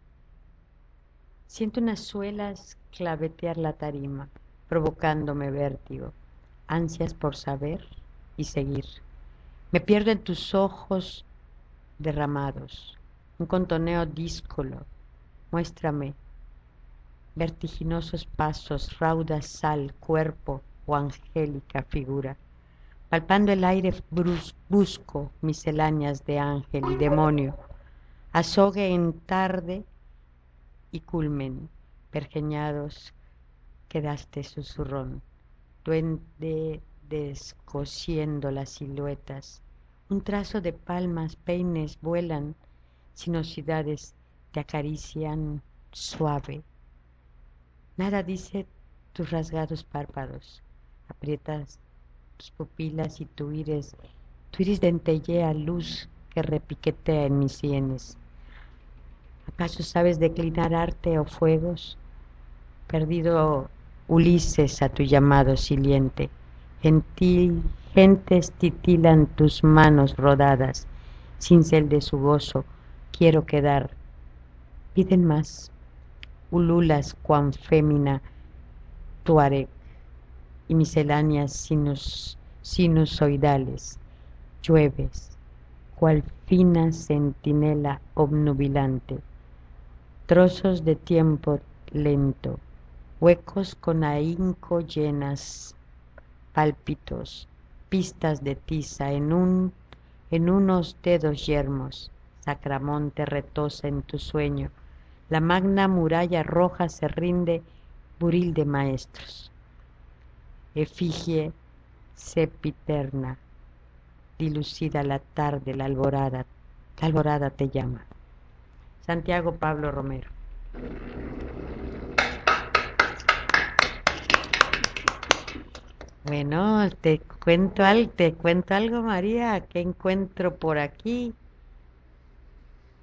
Siento unas suelas clavetear la tarima, provocándome vértigo, ansias por saber y seguir. Me pierdo en tus ojos derramados, un contoneo díscolo. Muéstrame vertiginosos pasos, rauda sal, cuerpo o angélica figura. Palpando el aire brus- busco misceláneas de ángel y demonio. Azogue en tarde y culmen, pergeñados, quedaste susurrón. Duende descosiendo las siluetas. Un trazo de palmas, peines vuelan, sinuosidades te acarician suave. Nada dice tus rasgados párpados. Aprietas tus pupilas y tu iris, tu iris dentellea luz que repiquetea en mis sienes. ¿Acaso sabes declinar arte o fuegos? Perdido Ulises a tu llamado siliente. Gentil, gentes titilan tus manos rodadas. Cincel de su gozo, quiero quedar. Piden más. Ululas cuan fémina tuareg y misceláneas sinus, sinusoidales. Llueves, cual fina centinela obnubilante. Trozos de tiempo lento, huecos con ahínco llenas, pálpitos, pistas de tiza en un, en unos dedos yermos. Sacramonte retosa en tu sueño. La magna muralla roja se rinde, buril de maestros. Efigie sempiterna, dilucida la tarde, la alborada, la alborada te llama. Santiago Pablo Romero. Bueno, te cuento algo, te cuento algo, María, que encuentro por aquí.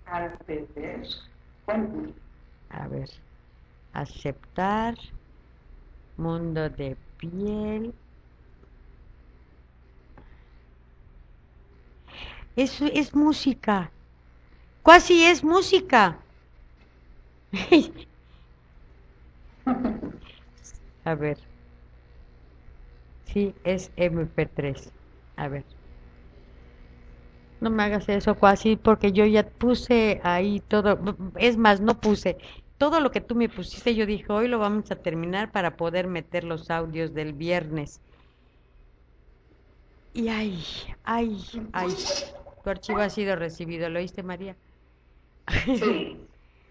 Acceder. Con A ver, aceptar, mundo de piel. Es, es música. Cuasi es música. A ver. Sí, es M P tres. A ver. No me hagas eso, Cuasi, porque yo ya puse ahí todo. Es más, no puse. Todo lo que tú me pusiste, yo dije, hoy lo vamos a terminar para poder meter los audios del viernes. Y ay, ay, ay. Tu archivo ha sido recibido. ¿Lo oíste, María? sí.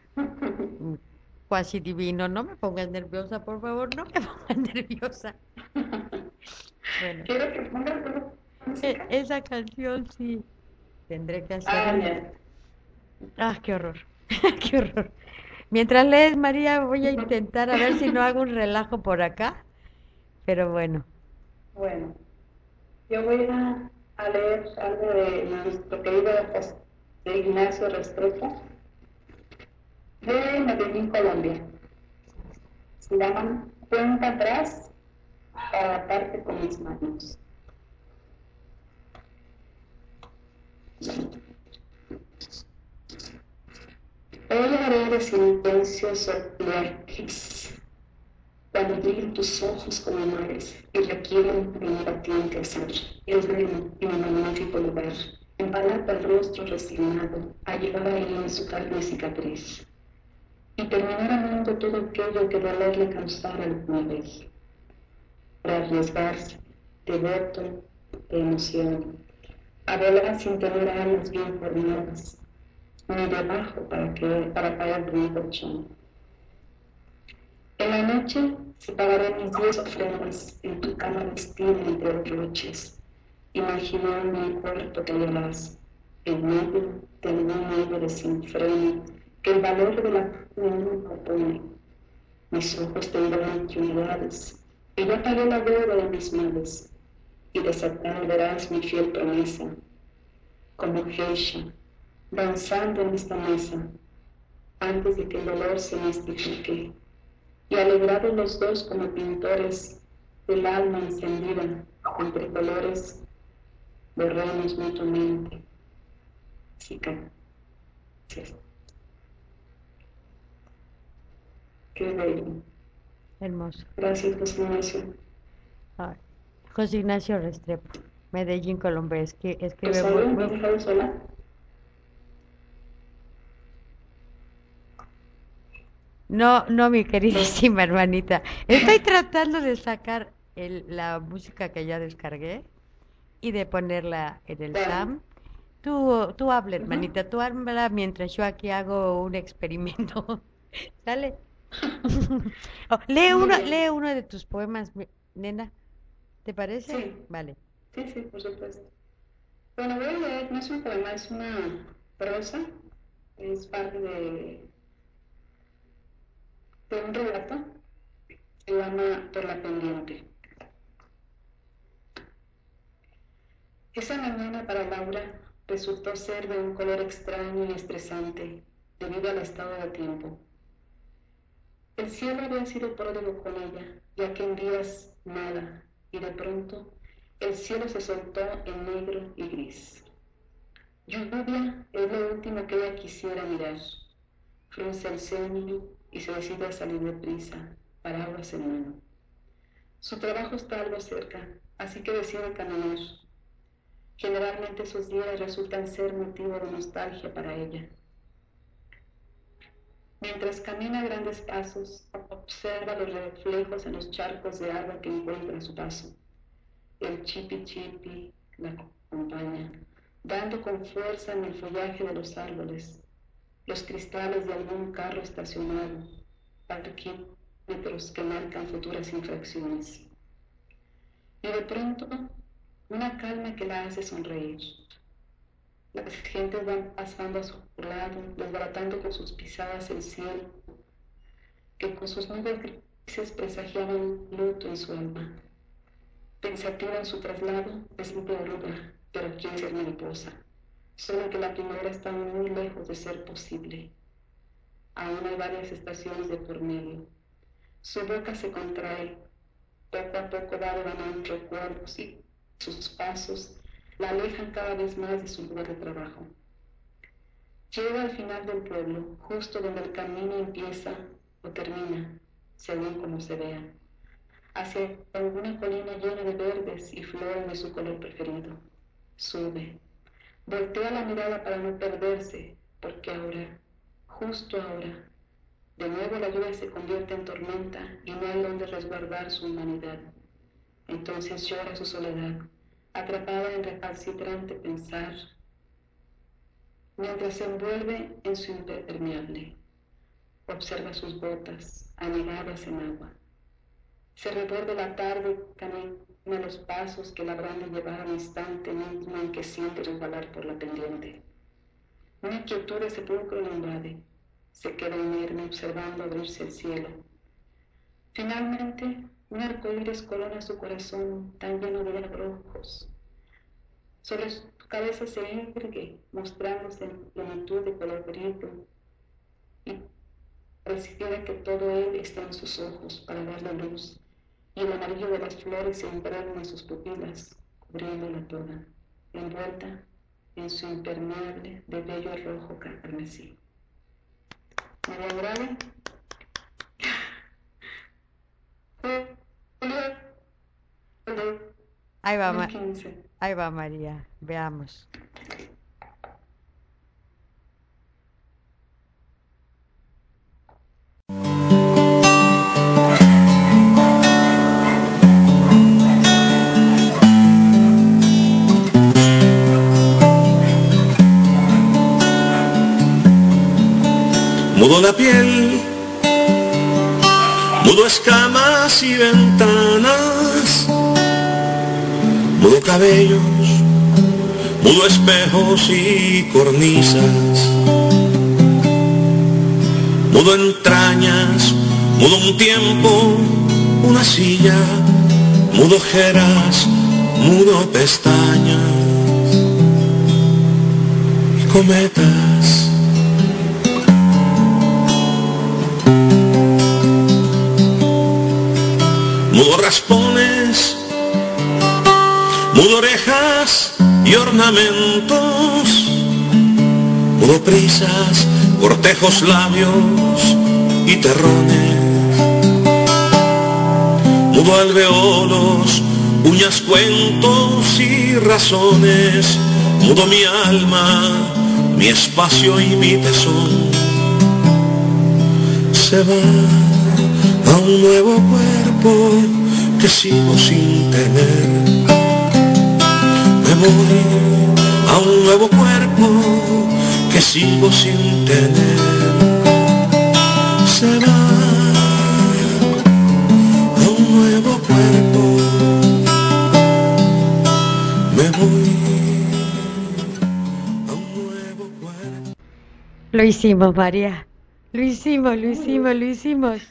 Cuasi divino. No me pongas nerviosa, por favor. No me pongas nerviosa. Bueno, Quiero que pongas tu e- música. esa canción sí tendré que Ah, hacerlo. ya. Ah, qué horror. Qué horror. Mientras lees, María, voy a intentar a ver si no hago un relajo por acá. Pero bueno, Bueno, yo voy a, a leer algo de nuestro querido José Ignacio Restrepo de Medellín, Colombia. Se llaman Cuenta atrás para parte con mis manos. Hoy haré de silencio sorprendentes cuando brillan tus ojos como mares y requieren de mi batiente hacer el ritmo en un magnífico lugar, empalata el rostro resignado a llevar ahí en su carne cicatriz y terminar amando todo aquello que dolor le causara alguna vez, para arriesgarse, devoto, de emoción, a volar sin tener alas bien formadas, ni debajo para, que, para caer de un colchón. En la noche separaré mis diez ofrendas en tu cama vestida entre reproches, imaginando un cuerpo que lloras, en medio de un medio desenfreno que el valor de la juventud opone. Mis ojos te dirán unidades, y ya pagué la deuda de mis males, y desatar verás mi fiel promesa, como geisha, danzando en esta mesa, antes de que el dolor se mistifique, y alegrados los dos como pintores del alma encendida, entre colores, borremos mutuamente. Cicatrices. Qué bello. hermoso. Gracias, José Ignacio. Ay, José Ignacio Restrepo, Medellín, Colombia. Es que escribe muy, Rosario, ¿me has muy... dejado sola? No, no, mi queridísima hermanita. Estoy tratando de sacar el- la música que ya descargué y de ponerla en el Dale. SAM. Tú, tú habla, Ujú. hermanita, tú habla mientras yo aquí hago un experimento. ¿Sale? Oh, lee Muy uno, bien. lee uno de tus poemas, mi- nena. ¿Te parece? Sí, Vale. sí, sí, por supuesto. Bueno, voy a leer, no es un poema, es una prosa, es parte de, de un relato, se llama Por la pendiente. Esa mañana para Laura resultó ser de un color extraño y estresante debido al estado de tiempo. El cielo había sido pródigo con ella, ya que en días nada, y de pronto el cielo se soltó en negro y gris. Lluvia es lo último que ella quisiera mirar. Frunce el ceño y se decide a salir deprisa, paraguas en mano. Su trabajo está algo cerca, así que decide caminar. Generalmente esos días resultan ser motivo de nostalgia para ella. Mientras camina a grandes pasos, observa los reflejos en los charcos de agua que encuentra a su paso. El chipi chipi la acompaña, dando con fuerza en el follaje de los árboles, los cristales de algún carro estacionado, parquímetros que marcan futuras infracciones. Y de pronto, una calma que la hace sonreír. Las gentes van pasando a su lado, desbaratando con sus pisadas el cielo, que con sus nubes grises presagiaban luto en su alma. Pensativa en su traslado, es muy oruga, pero quiere ser mariposa. solo que la primavera está muy lejos de ser posible. Aún hay varias estaciones de por medio. Su boca se contrae, poco a poco va devanando recuerdos y sus pasos la alejan cada vez más de su lugar de trabajo. Llega al final del pueblo, justo donde el camino empieza o termina, según como se vea, hacia alguna colina llena de verdes y flores de su color preferido. Sube, voltea la mirada para no perderse, porque ahora, justo ahora, de nuevo la lluvia se convierte en tormenta y no hay donde resguardar su humanidad. Entonces llora su soledad, atrapada en recalcitrante pensar, mientras se envuelve en su impermeable. Observa sus botas, anegadas en agua. Se revuelve la tarde, camina los pasos que la habrán de llevar al instante mismo en que siente resbalar por la pendiente. Una quietud de sepulcro le invade. Se queda inerme observando abrirse el cielo. Finalmente, un arcoíris corona su corazón tan lleno de rojos. Sobre su cabeza se ergue, mostrándose en plenitud de color brillo, y pareciera que todo él está en sus ojos para darle luz, y el amarillo de las flores se impregna en sus pupilas, cubriéndola toda, envuelta en su impermeable de bello rojo carmesí. María Morales. Ahí va, Ma- ahí va María, veamos. Mudo la piel, mudo escamas y ventanas, mudo cabellos, mudo espejos y cornisas, mudo entrañas, mudo un tiempo, una silla, mudo ojeras, mudo pestañas y cometas. Mudo raspones, mudo orejas y ornamentos, mudo prisas, cortejos, labios y terrones, mudo alveolos, uñas, cuentos y razones, mudo mi alma, mi espacio y mi tesón. Se va a un nuevo cuerpo que sigo sin tener. Me voy a un nuevo cuerpo que sigo sin tener. Se va a un nuevo cuerpo. Me voy a un nuevo cuerpo. Lo hicimos, María. Lo hicimos, lo hicimos, lo hicimos.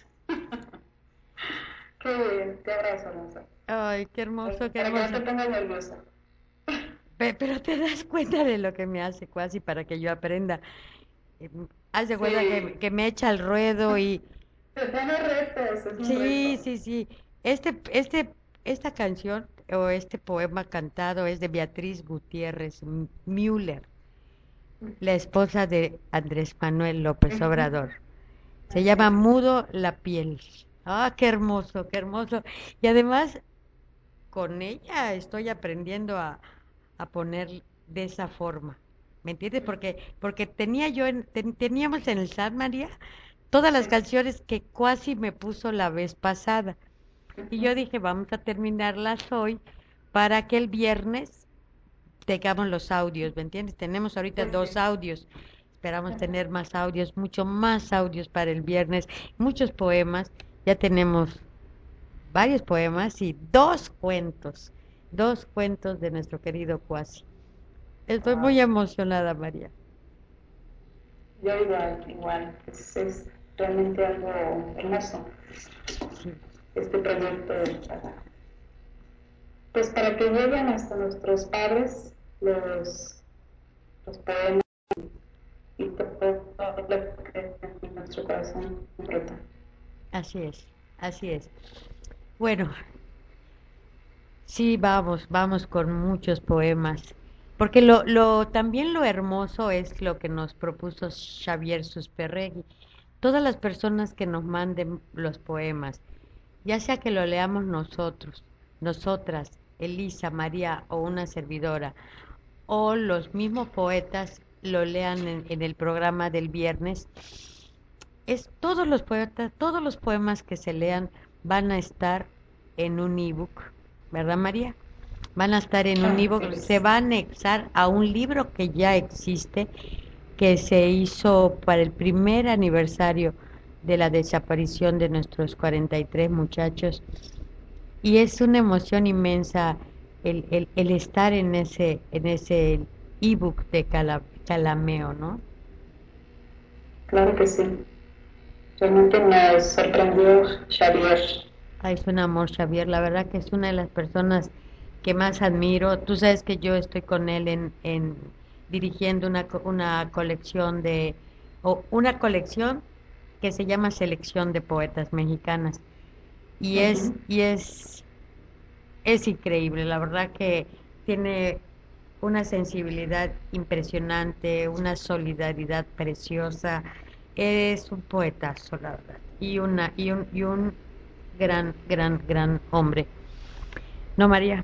Qué bien, te abrazo, hermosa. Ay, qué hermoso, qué Para que no te hermoso. pongas nerviosa. Pe- Pero te das cuenta de lo que me hace Cuasi para que yo aprenda. Eh, Haz de cuenta que, Sí. que me echa al ruedo y Te pone retos, es un sí, reto. sí, sí. Este, este, esta canción o este poema cantado es de Beatriz Gutiérrez M- Müller, la esposa de Andrés Manuel López Ujú. Obrador. Se Así llama es. Mudo la piel. Ah, qué hermoso, qué hermoso. Y además con ella estoy aprendiendo a, a poner de esa forma. ¿Me entiendes? Porque, porque tenía yo en- ten- teníamos en el S A T, María, todas las Sí. canciones que Cuasi me puso la vez pasada. Y yo dije, vamos a terminarlas hoy para que el viernes tengamos los audios, ¿me entiendes? Tenemos ahorita Sí, dos sí. audios. Esperamos tener más audios, mucho más audios para el viernes, muchos poemas. Ya tenemos varios poemas y dos cuentos, dos cuentos de nuestro querido Cuasi. Estoy Wow. muy emocionada, María. Yo igual, igual. Es, es realmente algo hermoso Sí, este proyecto para, pues para que lleguen hasta nuestros padres los, los poemas y todo lo que en nuestro corazón brota. Así es, así es. Bueno, sí, vamos, vamos con muchos poemas, porque lo, lo, también lo hermoso es lo que nos propuso Xavier Susperregui. Todas las personas que nos manden los poemas, ya sea que lo leamos nosotros, nosotras, Elisa, María o una servidora, o los mismos poetas lo lean en, en el programa del viernes, es todos los poetas, todos los poemas que se lean van a estar en un ebook, ¿verdad, María? Van a estar en un ebook, se va a anexar a un libro que ya existe, que se hizo para el primer aniversario de la desaparición de nuestros cuarenta y tres muchachos, y es una emoción inmensa el, el, el estar en ese en ese ebook de Cala, Calameo, ¿no? Claro que sí. Realmente me sorprendió Xavier. Ay, es un amor, Xavier. La verdad que es una de las personas que más admiro. Tú sabes que yo estoy con él en, en dirigiendo una, co- una colección de, o una colección que se llama Selección de Poetas Mexicanas. Y es, Ujú. y es, es increíble. La verdad que tiene una sensibilidad impresionante, una solidaridad preciosa. Es un poetazo, la verdad. Y una, y un, y un gran, gran, gran hombre. ¿No, María?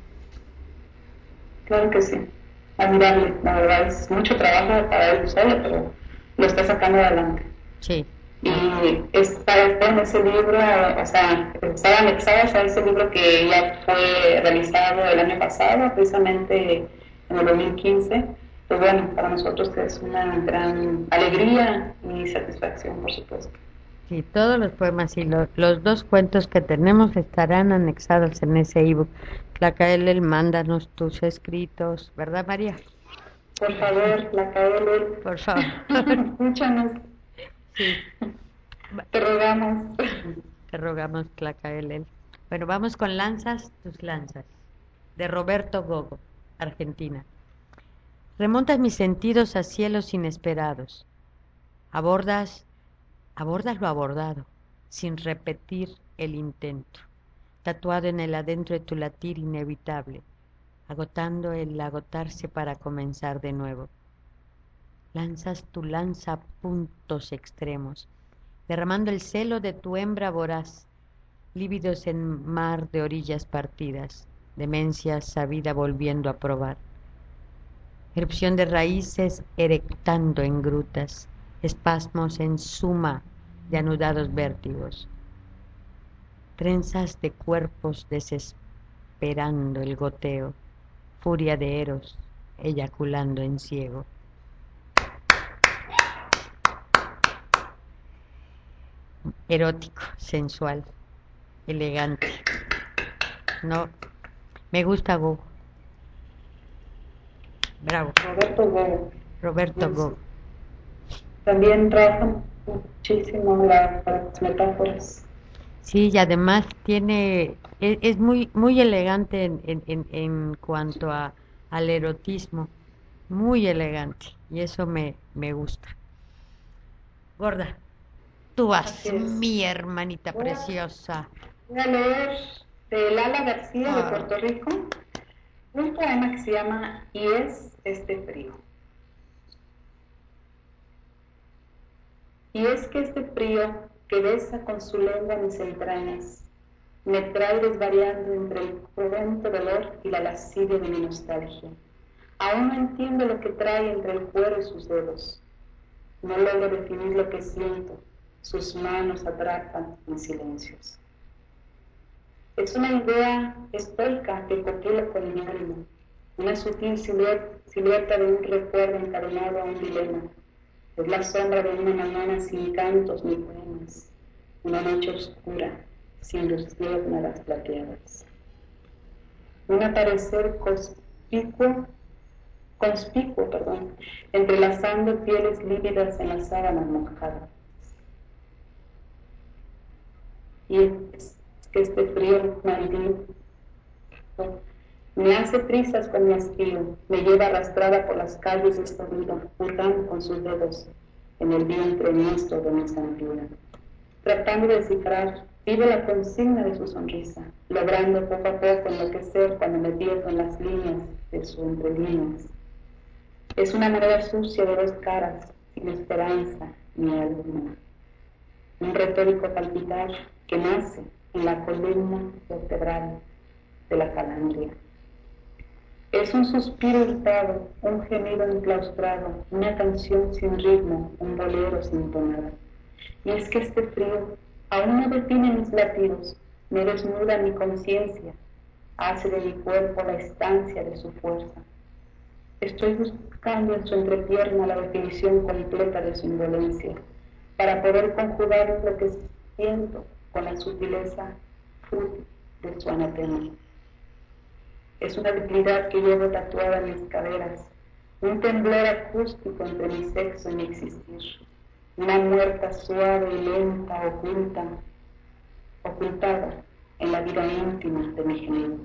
Claro que sí. Admirable, la verdad es mucho trabajo para él solo, pero lo está sacando adelante. Sí, Y está en ese libro, o sea, estaba anexadas a ese libro que ya fue realizado el año pasado, precisamente en el dos mil quince. Pues bueno, para nosotros es una gran alegría y satisfacción, por supuesto. sí, todos los poemas y los, los dos cuentos que tenemos estarán anexados en ese ebook. Tlacaelel, mándanos tus escritos, ¿verdad, María? Por favor, la Cael, Por favor. escúchanos, Sí, te rogamos. te rogamos, Tlacaelel. Bueno, vamos con Lanzas, tus lanzas, de Roberto Gogo, Argentina. Remontas mis sentidos a cielos inesperados. Abordas, abordas lo abordado, sin repetir el intento, tatuado en el adentro de tu latir inevitable, agotando el agotarse para comenzar de nuevo. Lanzas tu lanza a puntos extremos, derramando el celo de tu hembra voraz, lívidos en mar de orillas partidas, demencia sabida volviendo a probar. Erupción de raíces erectando en grutas, espasmos en suma de anudados vértigos, trenzas de cuerpos desesperando el goteo, furia de Eros eyaculando en ciego. Erótico, sensual, elegante. No, me gusta Go. Bravo, Roberto Gómez. Roberto Go. También trabaja muchísimo la- las metáforas. Sí, y además tiene, es, es muy, muy elegante en, en, en, en cuanto a, al erotismo, muy elegante, y eso me, me gusta. Gorda, tú Así vas, es. mi hermanita Voy a, preciosa. voy a leer de Lala García de Ah, Puerto Rico un poema que se llama Y es este frío. Y es que este frío que besa con su lengua mis entrañas me trae desvariando entre el cruento dolor y la lascivia de mi nostalgia. Aún no entiendo lo que trae entre el cuero y sus dedos. No logro definir lo que siento. Sus manos atrapan mis silencios. Es una idea estoica que copula con mi alma, una sutil silueta, silueta de un recuerdo encadenado a un dilema. Es la sombra de una mañana sin cantos ni poemas, una noche oscura, sin luciérnagas plateadas. Un aparecer conspicuo, conspicuo, perdón, entrelazando pieles lívidas en las sábanas mojadas. Y es que este frío maldito Me hace trizas con mi hastío, me lleva arrastrada por las calles de esta vida, hurgando con sus dedos en el vientre nuestro de nuestra vida. Tratando de descifrar, vivo la consigna de su sonrisa, logrando poco a poco enloquecer cuando me pierdo en las líneas de su entrelíneas. Es una moneda sucia de dos caras, sin esperanza ni alguna. Un retórico palpitar que nace en la columna vertebral de la calandria. Es un suspiro hurtado, un gemido enclaustrado, una canción sin ritmo, un bolero sin tonada. Y es que este frío aún no detiene mis latidos, me desnuda mi conciencia, hace de mi cuerpo la estancia de su fuerza. Estoy buscando en su entrepierna la definición completa de su indolencia, para poder conjugar lo que siento con la sutileza fútil de su anatema. Es una debilidad que llevo tatuada en mis caderas, un temblor acústico entre mi sexo y mi existir, una muerta suave y lenta, oculta, ocultada en la vida íntima de mi gemido.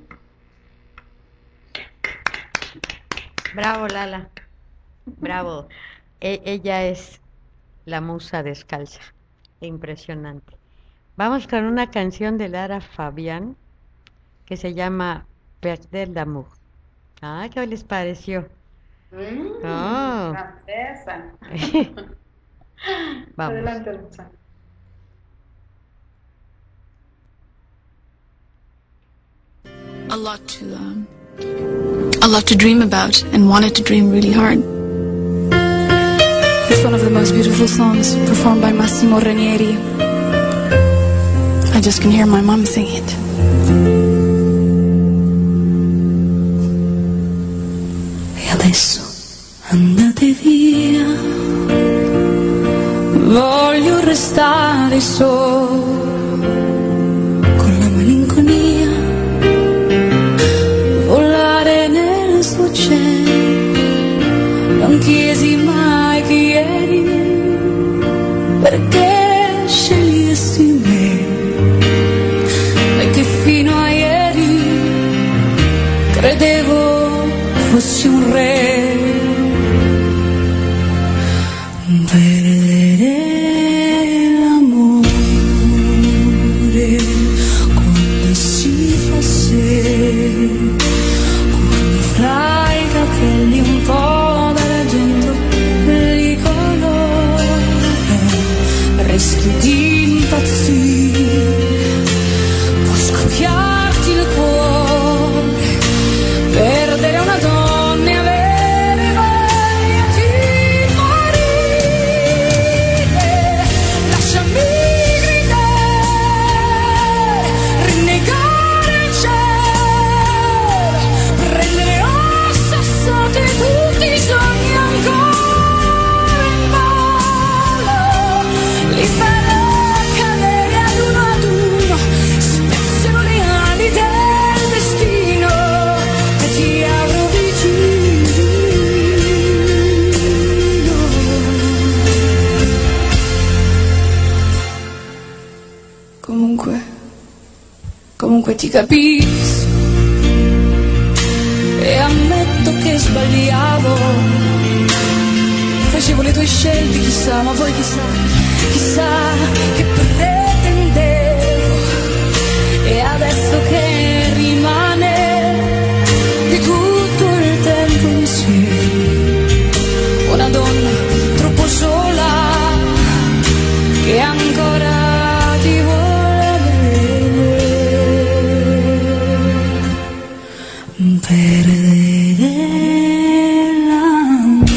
Bravo, Lala. Bravo. E- ella es la musa descalza. Impresionante. Vamos con una canción de Lara Fabián que se llama Perder l'amour. Ah, ¿qué les pareció? Mm, Oh. francesa. Vamos. Adelante, Rosa. A lot to um, a lot to dream about, and wanted to dream really hard. It's one of the most beautiful songs performed by Massimo Ranieri. I just can hear my mom sing it. E adesso andate via, voglio restare solo con la malinconia, volare nel suo cielo. Non chiesi mai chi eri, perché scegliesti me, e che fino a ieri credevo fossi un re. Perdere l'amore quando si fa sera, quando fra i capelli un po' d'argento li colora, rischi di impazzire, può scoppiarti il cuore, perdere una donna e avere voglia di morire. Lasciami gridare, rinnegare il cielo, prendere ossa sotto tutti i sogni ancora in volo, libera cadere ad uno ad uno, spezzano le ali del destino e ti avrò vicino. Comunque, comunque ti capisco e ammetto che sbagliavo, facevo le tue scelte, chissà, ma poi chissà, chissà che pretendevo. E adesso che rimane di tutto il tempo insieme, una donna troppo sola che ancora ti vuole bene. Perdere l'amore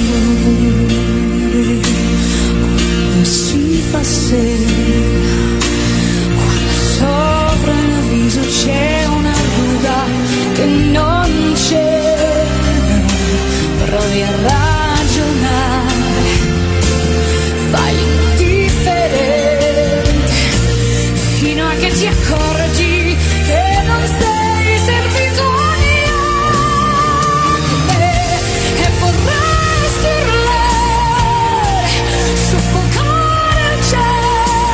quando si fa sera, quando sopra il viso c'è una ruga che non c'è, provi a ragionare, fai l'indifferente fino a che ti accorgi che non sei servito a niente e vorresti urlare, soffocare il cielo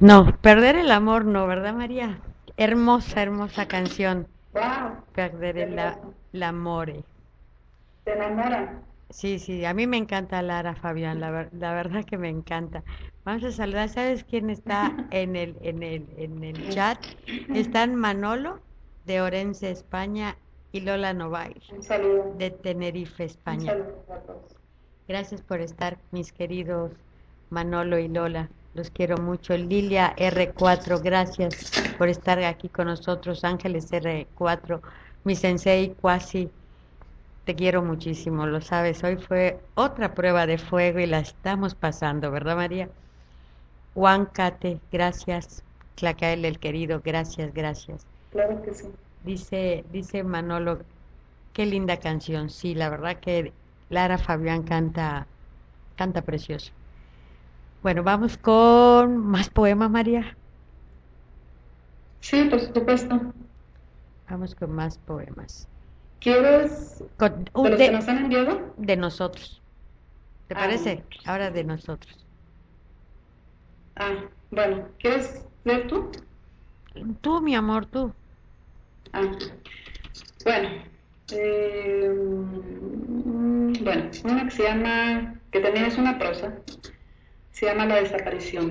No, perder el amor no, ¿verdad, María? Hermosa, hermosa canción. Wow, Perder el, la, el amore. te enamora. Sí, sí, a mí me encanta Lara Fabián, la, ver- la verdad que me encanta. Vamos a saludar, ¿sabes quién está en el, en el, en el chat? Están Manolo, de Orense, España, y Lola Novair, Un saludo, de Tenerife, un España. saludo a todos. Gracias por estar, mis queridos Manolo y Lola. Los quiero mucho. Lilia R cuatro, gracias por estar aquí con nosotros. Ángeles R cuatro, mi sensei Cuasi, te quiero muchísimo, lo sabes. Hoy fue otra prueba de fuego y la estamos pasando, ¿verdad, María? Juan Cate, gracias. Clacael el querido, gracias, gracias. Claro que sí. Dice, dice Manolo, qué linda canción. Sí, la verdad que Lara Fabián canta, canta precioso. Bueno, vamos con más poemas, María. Sí, por supuesto. Vamos con más poemas. ¿Quieres Con- de un- los que de, nos han enviado? de nosotros. ¿Te Ah, parece? bueno. Ahora de nosotros. Ah, bueno, ¿quieres leer tú? Tú, mi amor, tú. Ah, bueno. eh, mm, bueno, una que se llama, que también es una prosa, se llama La desaparición.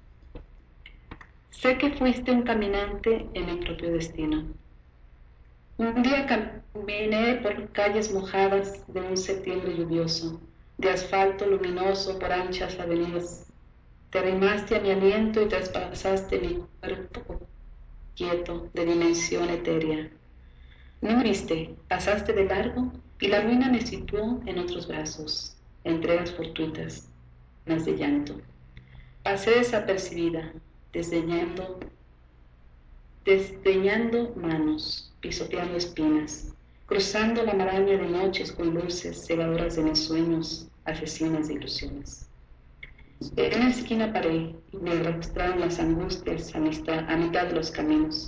Sé que fuiste un caminante en mi propio destino. Un día caminé por calles mojadas de un septiembre lluvioso, de asfalto luminoso por anchas avenidas. Te arrimaste a mi aliento y traspasaste mi cuerpo quieto de dimensión etérea. No viste, pasaste de largo y la ruina me situó en otros brazos, entregas fortuitas, más de llanto. Pasé desapercibida, desdeñando, desdeñando manos, pisoteando espinas, cruzando la maraña de noches con luces cegadoras de mis sueños, asesinas de ilusiones. En una esquina paré y me arrastraron las angustias a mitad, a mitad de los caminos.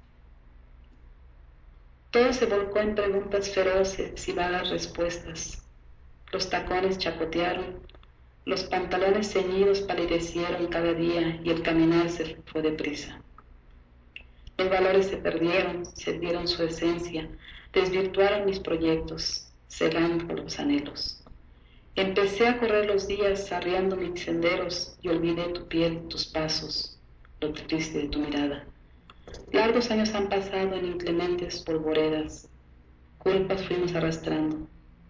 Todo se volcó en preguntas feroces y vagas respuestas. Los tacones chapotearon, los pantalones ceñidos palidecieron cada día y el caminar se fue deprisa. Los valores se perdieron, se dieron su esencia, desvirtuaron mis proyectos, cegando los anhelos. Empecé a correr los días arriando mis senderos y olvidé tu piel, tus pasos, lo triste de tu mirada. Largos años han pasado en inclementes polvoredas, culpas fuimos arrastrando.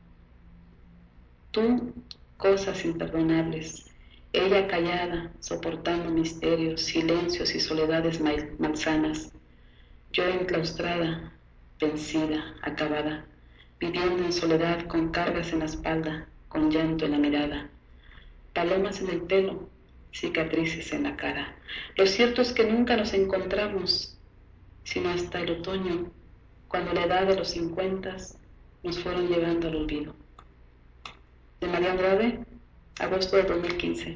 Tú, cosas imperdonables, ella callada, soportando misterios, silencios y soledades mal- malsanas. Yo enclaustrada, vencida, acabada, viviendo en soledad con cargas en la espalda, con llanto en la mirada. Palomas en el pelo, cicatrices en la cara. Lo cierto es que nunca nos encontramos, sino hasta el otoño, cuando la edad de los cincuentas nos fueron llevando al olvido. De María Andrade, agosto de dos mil quince.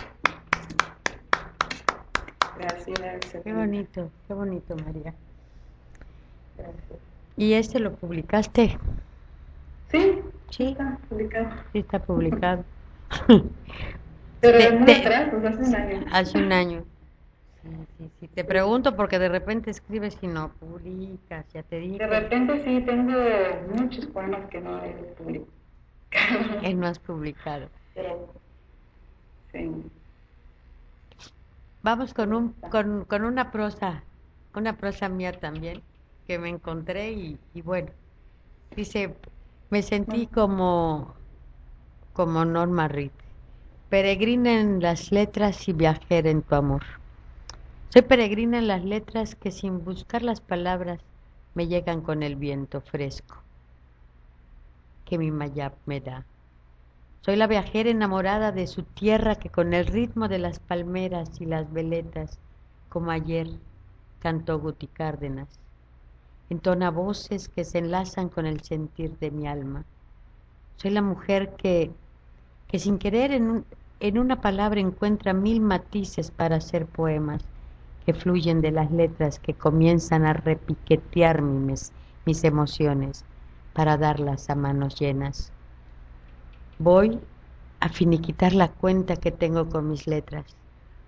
Gracias. Qué bonito, qué bonito, María. Gracias. ¿Y este lo publicaste? Sí, Sí, está publicado. sí está publicado. Pero Te- muy te- atrás, pues hace un año. Hace un año. Sí, sí, sí. Te pregunto porque de repente escribes y no publicas, ya te dije De que repente sí tengo muchos poemas que no he publicado. él no has publicado. Pero sí. Vamos con un con, con una prosa, una prosa mía también que me encontré y, y bueno, dice, me sentí como como Norma Reed, peregrina en las letras y viajera en tu amor. Soy peregrina en las letras que sin buscar las palabras me llegan con el viento fresco que mi mayab me da. Soy la viajera enamorada de su tierra que con el ritmo de las palmeras y las veletas, como ayer cantó Guti Cárdenas, entona voces que se enlazan con el sentir de mi alma. Soy la mujer que, que sin querer en, un- en una palabra encuentra mil matices para hacer poemas que fluyen de las letras que comienzan a repiquetear mis, mis emociones para darlas a manos llenas. Voy a finiquitar la cuenta que tengo con mis letras.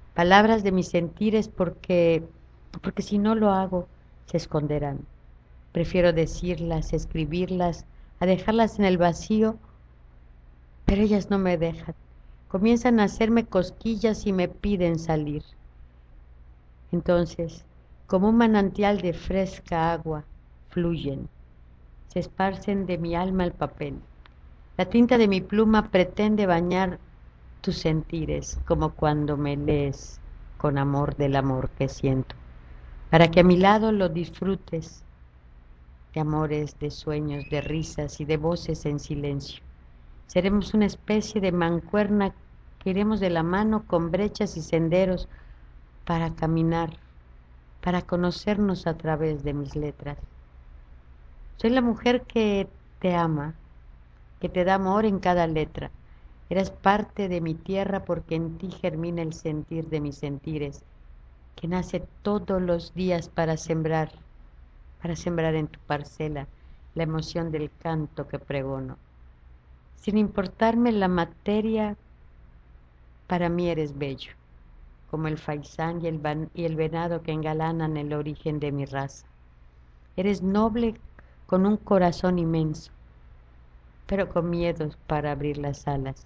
palabras de mis sentires porque, porque si no lo hago, se esconderán. Prefiero decirlas, escribirlas, a dejarlas en el vacío, pero ellas no me dejan. Comienzan a hacerme cosquillas y me piden salir. Entonces, como un manantial de fresca agua, fluyen, se esparcen de mi alma al papel. La tinta de mi pluma pretende bañar tus sentires, como cuando me lees con amor del amor que siento, para que a mi lado lo disfrutes, de amores, de sueños, de risas y de voces en silencio. Seremos una especie de mancuerna que iremos de la mano con brechas y senderos para caminar, para conocernos a través de mis letras. Soy la mujer que te ama, que te da amor en cada letra. Eres parte de mi tierra porque en ti germina el sentir de mis sentires, que nace todos los días para sembrar, para sembrar en tu parcela la emoción del canto que pregono. Sin importarme la materia, para mí eres bello, como el faisán y el, van, y el venado que engalanan el origen de mi raza. Eres noble con un corazón inmenso, pero con miedos para abrir las alas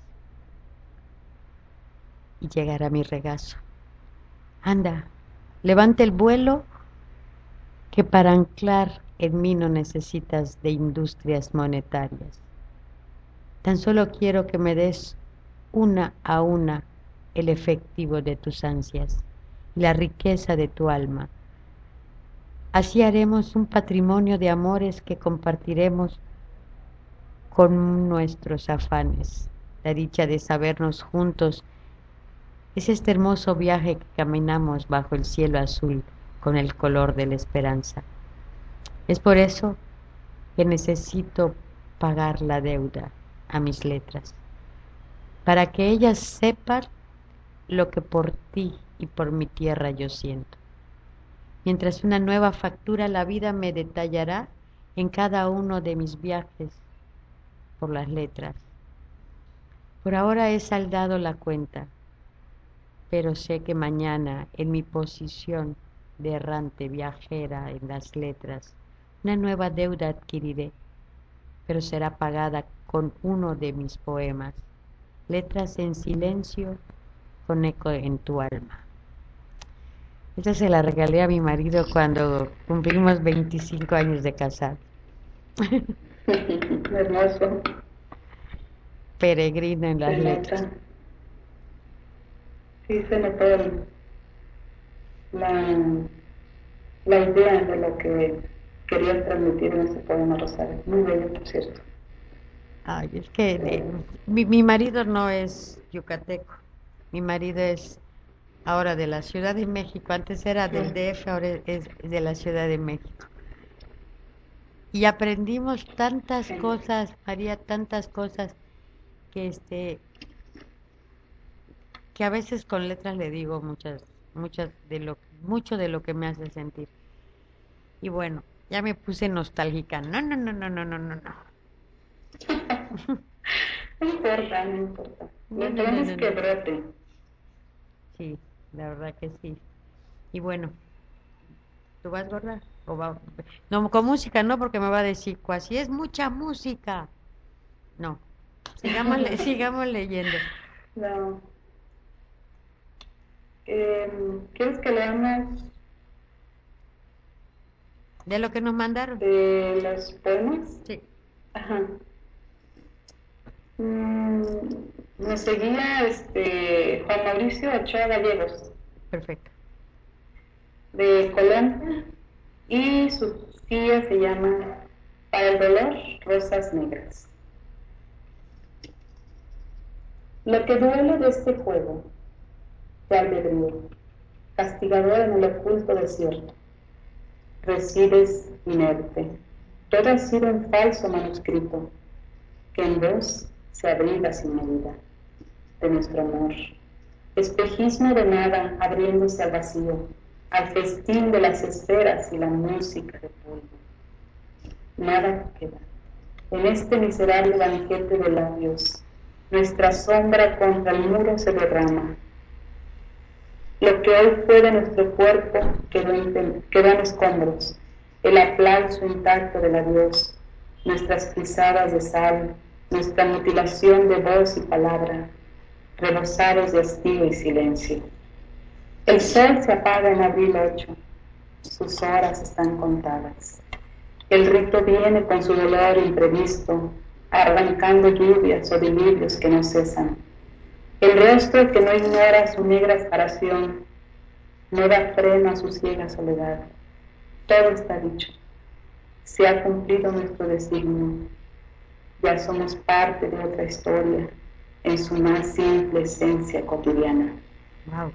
y llegar a mi regazo. Anda, levanta el vuelo, que para anclar en mí no necesitas de industrias monetarias. Tan solo quiero que me des una a una el efectivo de tus ansias y la riqueza de tu alma. Así haremos un patrimonio de amores que compartiremos con nuestros afanes. La dicha de sabernos juntos es este hermoso viaje que caminamos bajo el cielo azul con el color de la esperanza. Es por eso que necesito pagar la deuda a mis letras, para que ellas sepan lo que por ti y por mi tierra yo siento. Mientras una nueva factura la vida me detallará en cada uno de mis viajes por las letras. Por ahora he saldado la cuenta, pero sé que mañana en mi posición de errante viajera en las letras, una nueva deuda adquiriré, pero será pagada con uno de mis poemas, letras en silencio con eco en tu alma. Esta se la regalé a mi marido cuando cumplimos veinticinco años de casado. Hermoso. Peregrino en las Se letras. nota. Sí, se notó el- la, la idea de lo que querías transmitir en ese poema, Rosario. Muy bello, por cierto. Ay, es que eh, mi, mi marido no es yucateco. Mi marido es ahora de la Ciudad de México. Antes era del D F, ahora es de la Ciudad de México. Y aprendimos tantas cosas, María, tantas cosas que este que a veces con letras le digo muchas muchas de lo mucho de lo que me hace sentir. Y bueno, ya me puse nostálgica. No, no, no, no, no, no, no, no. No importa, no importa. No, Lo no, que no, es no, que no. brote. Sí, la verdad que sí. Y bueno, ¿tú vas, gorda? ¿O va? No, con música no, porque me va a decir, así es mucha música. No, sigamos, le- sigamos leyendo. No. Eh, ¿Quieres que leamos ¿De lo que nos mandaron? de los poemas? Sí. Ajá. Mm, me seguía este Juan Mauricio Ochoa Gallegos, Perfecto. de Colombia, y su tía se llama Para el dolor, rosas negras. Lo que duele de este juego de albedrío, castigador en el oculto desierto, resides inerte. Todo ha sido un falso manuscrito, que en vos se abriga sin medida, de nuestro amor. Espejismo de nada abriéndose al vacío, al festín de las esferas y la música de polvo. Nada queda. En este miserable banquete de labios, nuestra sombra contra el muro se derrama. Lo que hoy fue de nuestro cuerpo quedó en, quedó en escombros, el aplauso intacto del adiós, nuestras pisadas de sal, nuestra mutilación de voz y palabra, rebosados de hastío y silencio. El sol se apaga en abril ocho, sus horas están contadas. El rito viene con su dolor imprevisto, arrancando lluvias o delirios que no cesan. El rostro que no ignora su negra separación, no da freno a su ciega soledad. Todo está dicho. Se ha cumplido nuestro designio. Ya somos parte de otra historia, en su más simple esencia cotidiana. Wow.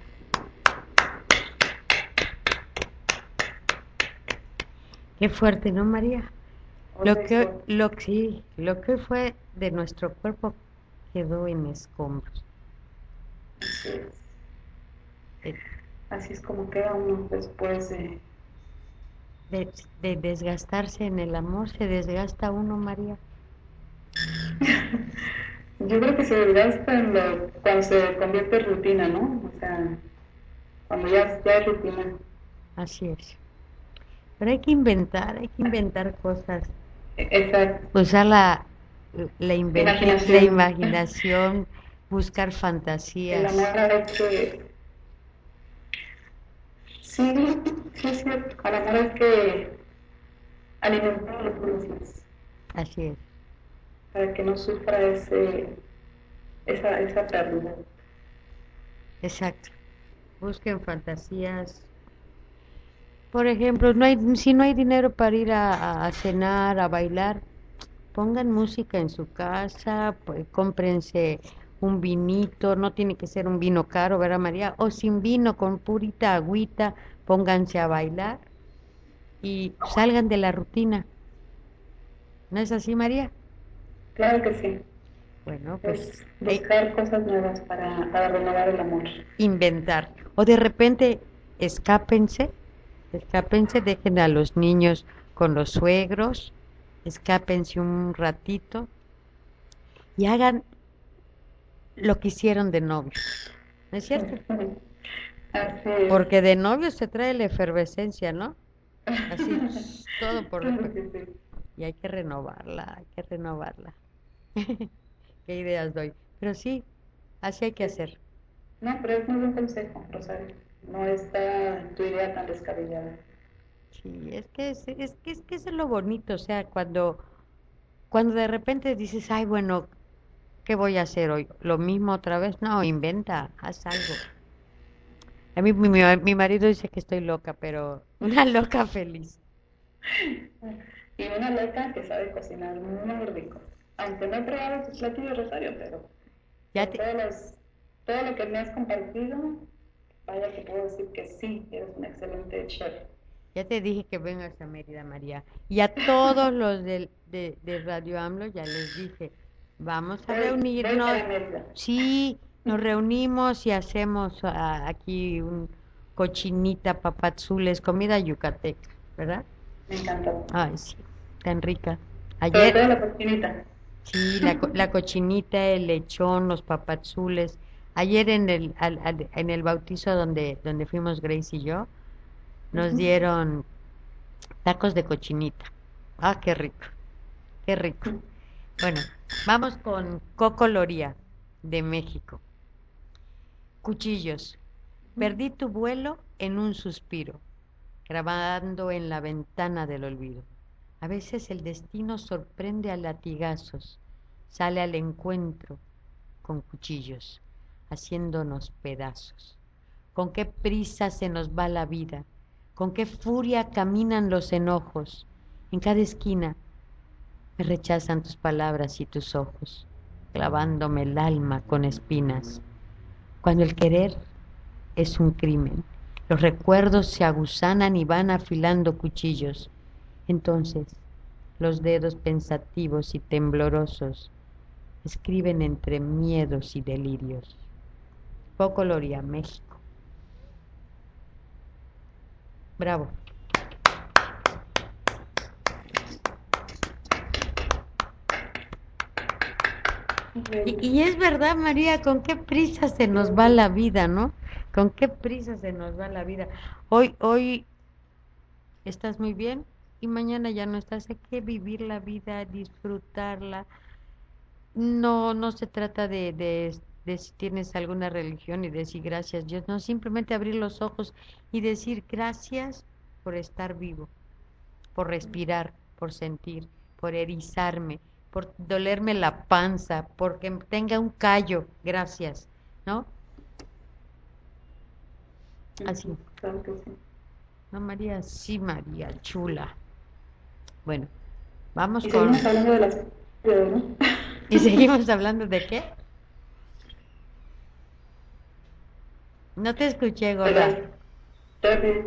Qué fuerte, ¿no, María? Lo que, lo, sí, lo que fue de nuestro cuerpo quedó en escombros. Así es. Eh, Así es como queda uno después de... De, de desgastarse en el amor, se desgasta uno, María. Yo creo que se desgasta en lo, cuando se convierte en rutina, ¿no? O sea, cuando ya, ya es rutina. Así es. Pero hay que inventar, hay que inventar cosas. Exacto. Usar la, la, Imaginación. la imaginación, buscar fantasías. El amor es que... Sí, sí es cierto. El amor es que alimentarlo todos los días. Así es. Para que no sufra ese, esa, esa pérdida. Exacto. Busquen fantasías. Por ejemplo, no hay, si no hay dinero para ir a, a cenar, a bailar, pongan música en su casa, pues, cómprense un vinito, no tiene que ser un vino caro, ¿verdad, María? O sin vino, con purita agüita, pónganse a bailar y salgan de la rutina. ¿No es así, María? Claro que sí. Bueno, pues... Es buscar eh, cosas nuevas para, para renovar el amor. Inventar. O de repente, escápense. Escápense, dejen a los niños con los suegros, escápense un ratito y hagan lo que hicieron de novios, ¿no es cierto? Así es. Porque de novios se trae la efervescencia, ¿no? Así, todo por... Y hay que renovarla, hay que renovarla. ¿Qué ideas doy? Pero sí, así hay que hacer. No, pero es muy buen consejo, Rosario. No está tu idea tan descabellada. Sí, es que es, es que es que eso es lo bonito, o sea, cuando cuando de repente dices, ay, bueno, ¿qué voy a hacer hoy? ¿Lo mismo otra vez? No, inventa, haz algo. A mí mi, mi, mi marido dice que estoy loca, pero una loca feliz. Y una loca que sabe cocinar muy rico. Aunque no he probado tus platillos, Rosario, pero ya te... todos los, todo lo que me has compartido, vaya que puedo decir que sí, eres un excelente chef. Ya te dije que vengas a Mérida, María. Y a todos los de, de, de Radio AMLO ya les dije, vamos a reunirnos. Sí, nos reunimos y hacemos uh, aquí un cochinita, papazules, comida yucateca, ¿verdad? Me encanta. Ay, sí, tan rica. Ayer, sobre todo la cochinita. Sí, la, la cochinita, el lechón, los papazules. Ayer en el, al, al, en el bautizo donde, donde fuimos Grace y yo, nos dieron tacos de cochinita. Ah, qué rico, qué rico. Bueno, vamos con Coco Loría, de México. Cuchillos. Perdí tu vuelo en un suspiro, grabando en la ventana del olvido. A veces el destino sorprende a latigazos, sale al encuentro con cuchillos, haciéndonos pedazos. Con qué prisa se nos va la vida, con qué furia caminan los enojos. En cada esquina me rechazan tus palabras y tus ojos, clavándome el alma con espinas. Cuando el querer es un crimen, los recuerdos se aguzanan y van afilando cuchillos. Entonces, los dedos pensativos y temblorosos escriben entre miedos y delirios. Coco Loría, México. Bravo. Y, y es verdad, María, con qué prisa se nos va la vida, ¿no? con qué prisa se nos va la vida. Hoy, hoy estás muy bien y mañana ya no estás. Hay que vivir la vida, disfrutarla. No, no se trata de, de, de si tienes alguna religión y decir gracias Dios, no, simplemente abrir los ojos y decir gracias por estar vivo, por respirar, por sentir, por erizarme, por dolerme la panza, porque tenga un callo, gracias, ¿no? Así. Claro que sí. No, María, sí, María, chula. Bueno, vamos Y con... seguimos hablando de las pérdidas, ¿no? ¿Y seguimos hablando de qué? No te escuché, De gorda. las pérdidas.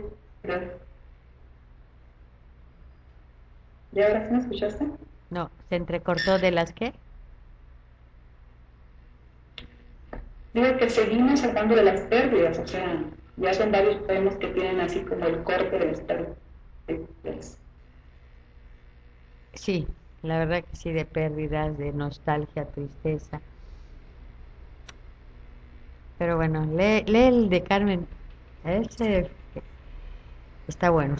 ¿Y ahora sí me escuchaste? No, se entrecortó de las qué. Digo que seguimos hablando de las pérdidas, o sea, ya son varios poemas que tienen así como el corte de las pérdidas. Sí, la verdad que sí, de pérdidas, de nostalgia, tristeza. Pero bueno, lee, lee el de Carmen. Ese está bueno.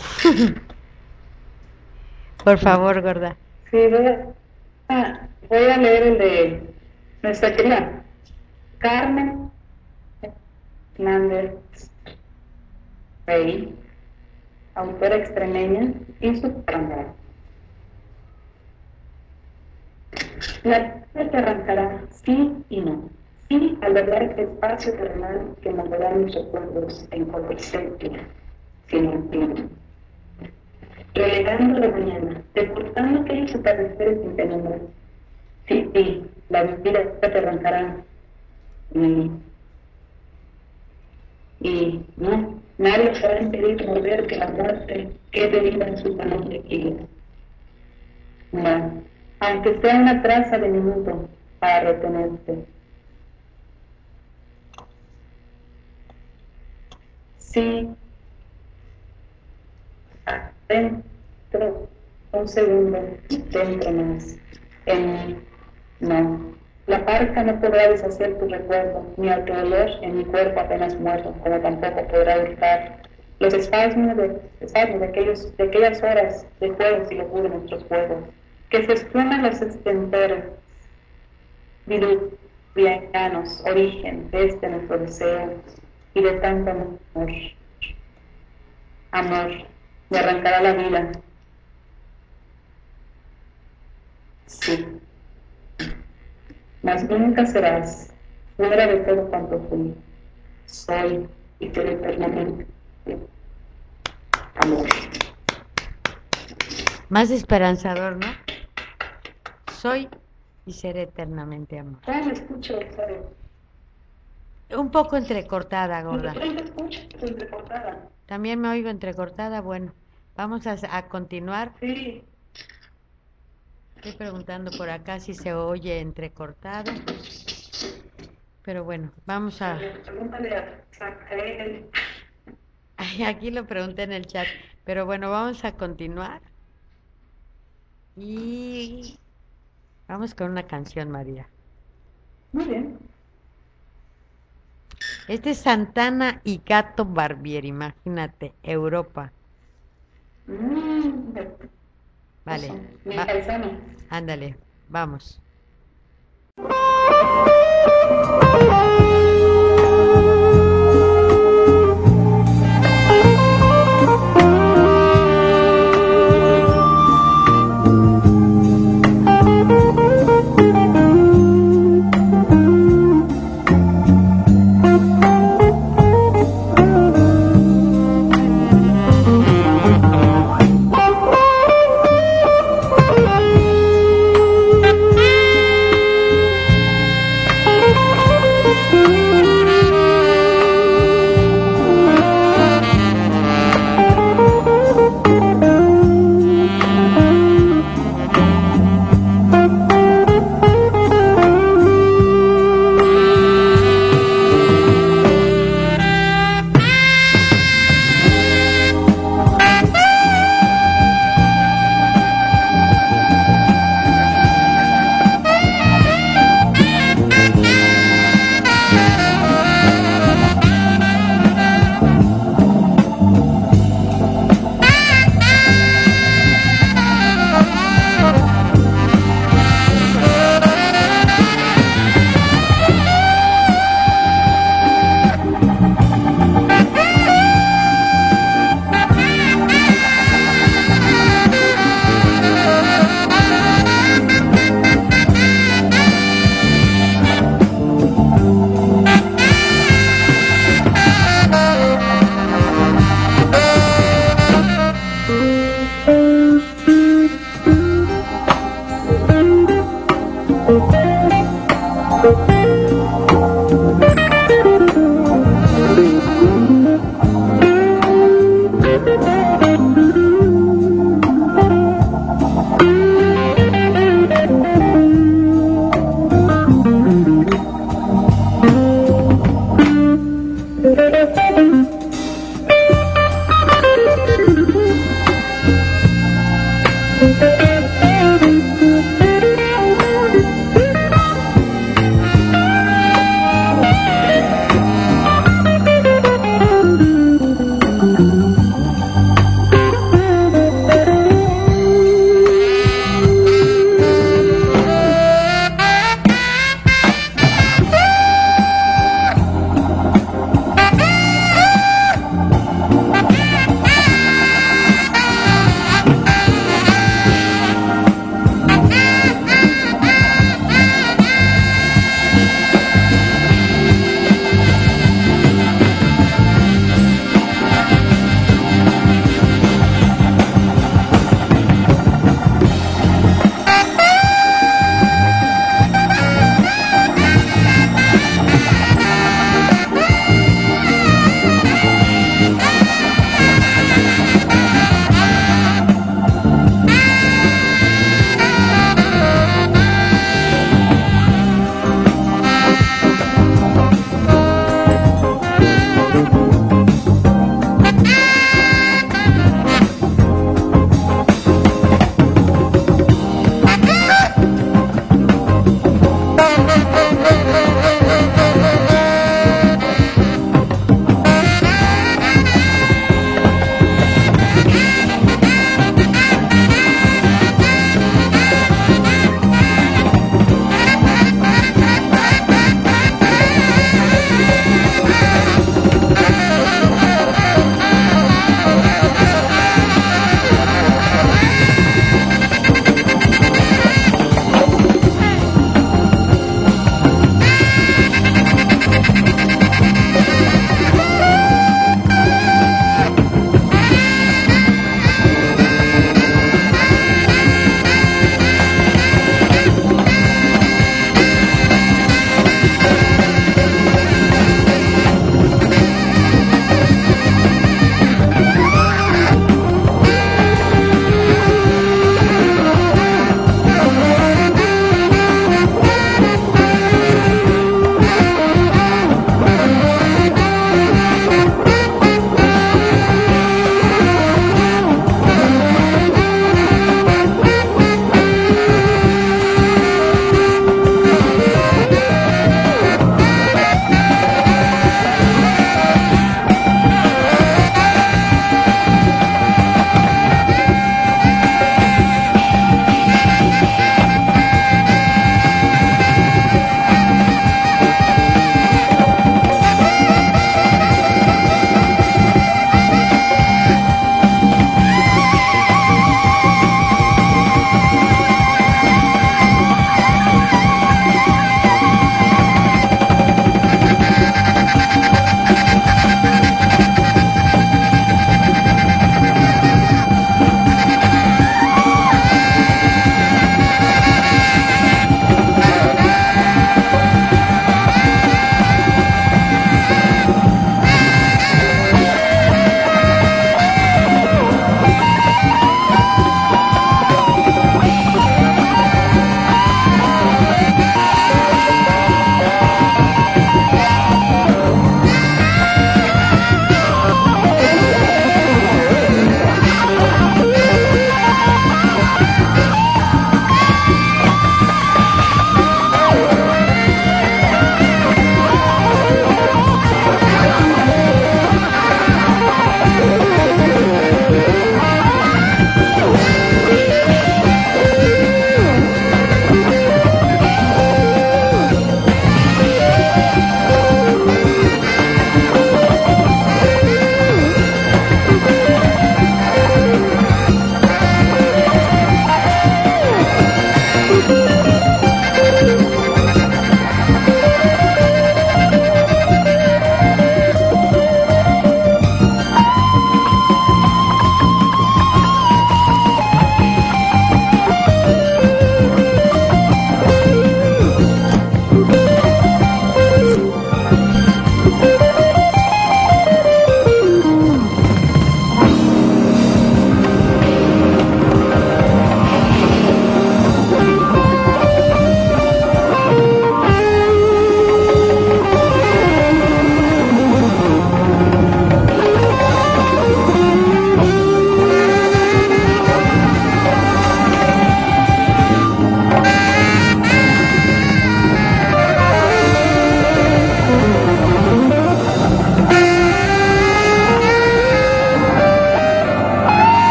Por favor, gorda. Sí, voy a, ah, voy a leer el de nuestra querida Carmen Hernández Rey, autora extremeña, y su arrancará. La vida te arrancará, sí y no. Sí, al verdadero espacio terrenal que moverá mis recuerdos en color sepia, sin el tiempo. Relegando la mañana, deportando aquellos atardeceres sin penumbra. Sí, sí, la vida te arrancará. Y, y no, nadie sabrá impedir volver que la muerte quede viva en su salón de kilos. No, aunque sea una traza de minuto para retenerte. Sí, dentro, un segundo, dentro más, en mí, no. La parca no podrá deshacer tu recuerdo, ni al dolor en mi cuerpo apenas muerto, como tampoco podrá hurtar los espasmos de, espasmos de, aquellos, de aquellas horas de juegos y locura de nuestros juegos, que se exploran los extenderos, diluvianos, origen de este nuestro deseo y de tanto amor. Amor, me arrancará la vida. Sí. Mas nunca serás fuera de todo cuanto fui. Soy y seré eternamente. Amor. Más esperanzador, ¿no? Soy y seré eternamente amor. Ah, me escucho, ¿sabes? Un poco entrecortada, gorda. No te escucho, entrecortada. También me oigo entrecortada. Bueno, vamos a, a continuar. Sí. Estoy preguntando por acá si se oye entrecortado. Pero bueno, vamos a... Pregúntale a Zacael. Ay, aquí lo pregunté en el chat. Pero bueno, vamos a continuar. Y vamos con una canción, María. Muy bien. Este es Santana y Gato Barbieri, imagínate, Europa. Mm, Vale, mi va- paisano. ándale, vamos. Thank you.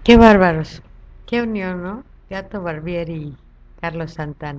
Qué bárbaros, qué unión, ¿no? Gato Barbieri y Carlos Santana.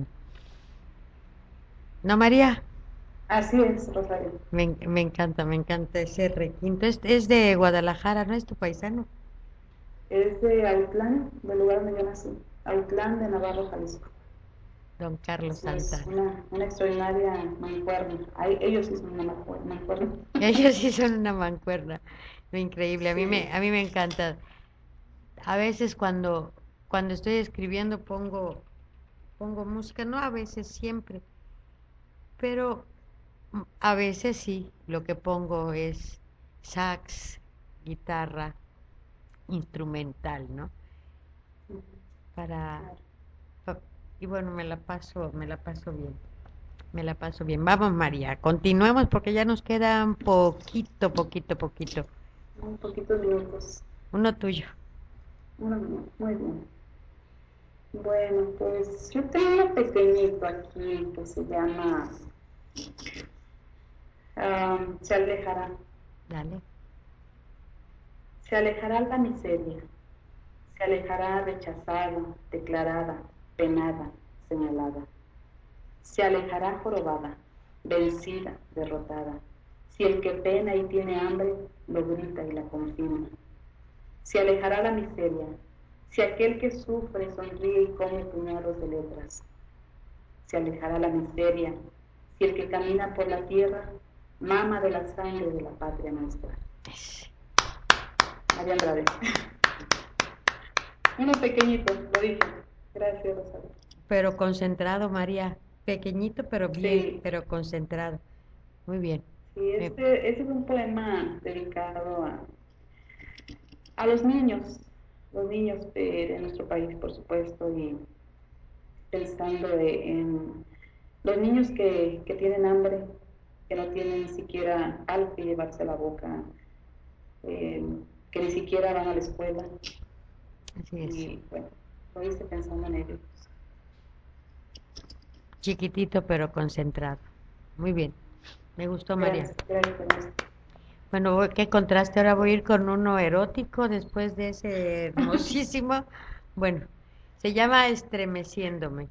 ¿No, María? Así es, Rosario. Me, en- me encanta, me encanta ese requinto. Es, es de Guadalajara, ¿no es tu paisano? Es de Autlán, del lugar donde yo nací. Autlán de Navarro, Jalisco. Don Carlos Sí, es Santana. una, una extraordinaria mancuerna. Ay, ellos sí son una mancu- mancuerna. Ellos sí son una mancuerna. Increíble. A mí Sí. me, a mí me encanta. A veces cuando, cuando estoy escribiendo pongo, pongo música, no a veces, siempre, pero mm, a veces sí, lo que pongo es sax, guitarra, instrumental, ¿no? Para, Claro. pa- y bueno, me la paso, me la paso bien, me la paso bien. Vamos, María, continuemos porque ya nos quedan poquito, poquito, poquito. Un poquitos minutos. Uno tuyo. Uno minuto. Muy bien. Bueno, pues yo tengo uno pequeñito aquí que se llama ah, Se alejará. Dale. Se alejará la miseria. Se alejará rechazada, declarada, penada, señalada. Se alejará jorobada, vencida, derrotada. Si el que pena y tiene hambre, lo grita y la confirma. Se alejará la miseria. Si aquel que sufre sonríe y come puñados de letras. Se alejará la miseria. Si el que camina por la tierra, mama de la sangre de la patria nuestra. María Andrade. Uno pequeñito, lo dije. Gracias, Rosario. Pero concentrado, María. Pequeñito, pero bien, Sí, pero concentrado. Muy bien. sí, Me- este, este es un poema dedicado a, a los niños, los niños de, de nuestro país, por supuesto, y pensando de- en los niños que, que tienen hambre, que no tienen ni siquiera algo que llevarse a la boca, eh, que ni siquiera van a la escuela, Así es. y bueno, lo hice pensando en ellos. Chiquitito, pero concentrado. Muy bien. Me gustó, María. Gracias, gracias, gracias. Bueno, voy- qué contraste. Ahora voy a ir con uno erótico después de ese hermosísimo. Bueno, se llama Estremeciéndome.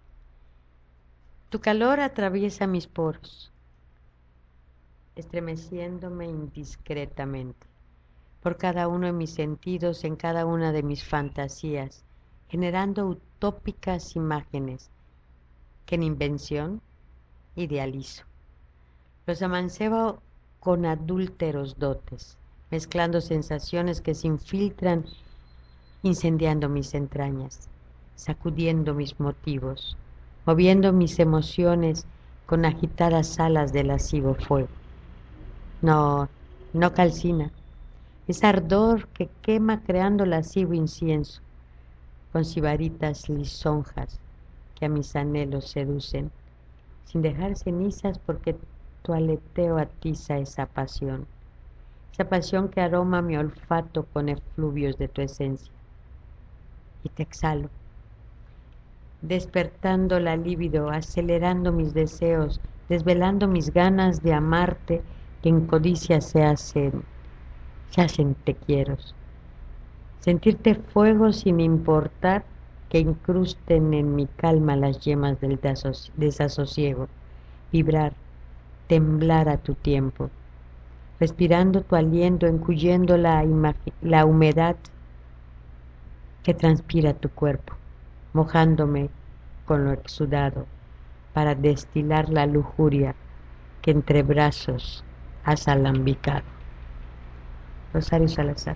Tu calor atraviesa mis poros, estremeciéndome indiscretamente por cada uno de mis sentidos, en cada una de mis fantasías, generando utópicas imágenes que en invención idealizo. Los amancebo con adúlteros dotes, mezclando sensaciones que se infiltran, incendiando mis entrañas, sacudiendo mis motivos, moviendo mis emociones con agitadas alas de lascivo fuego. No, no calcina, es ardor que quema creando lascivo incienso, con sibaritas lisonjas que a mis anhelos seducen, sin dejar cenizas porque tu aleteo atiza esa pasión, esa pasión que aroma mi olfato con efluvios de tu esencia. Y te exhalo, despertando la libido, acelerando mis deseos, desvelando mis ganas de amarte que en codicia se hacen, se hacen te quiero. Sentirte fuego sin importar que incrusten en mi calma las yemas del desos- desasosiego, vibrar, temblar a tu tiempo, respirando tu aliento, encuyendo la, imagi- la humedad que transpira tu cuerpo, mojándome con lo exudado para destilar la lujuria que entre brazos has alambicado. Rosario Salazar.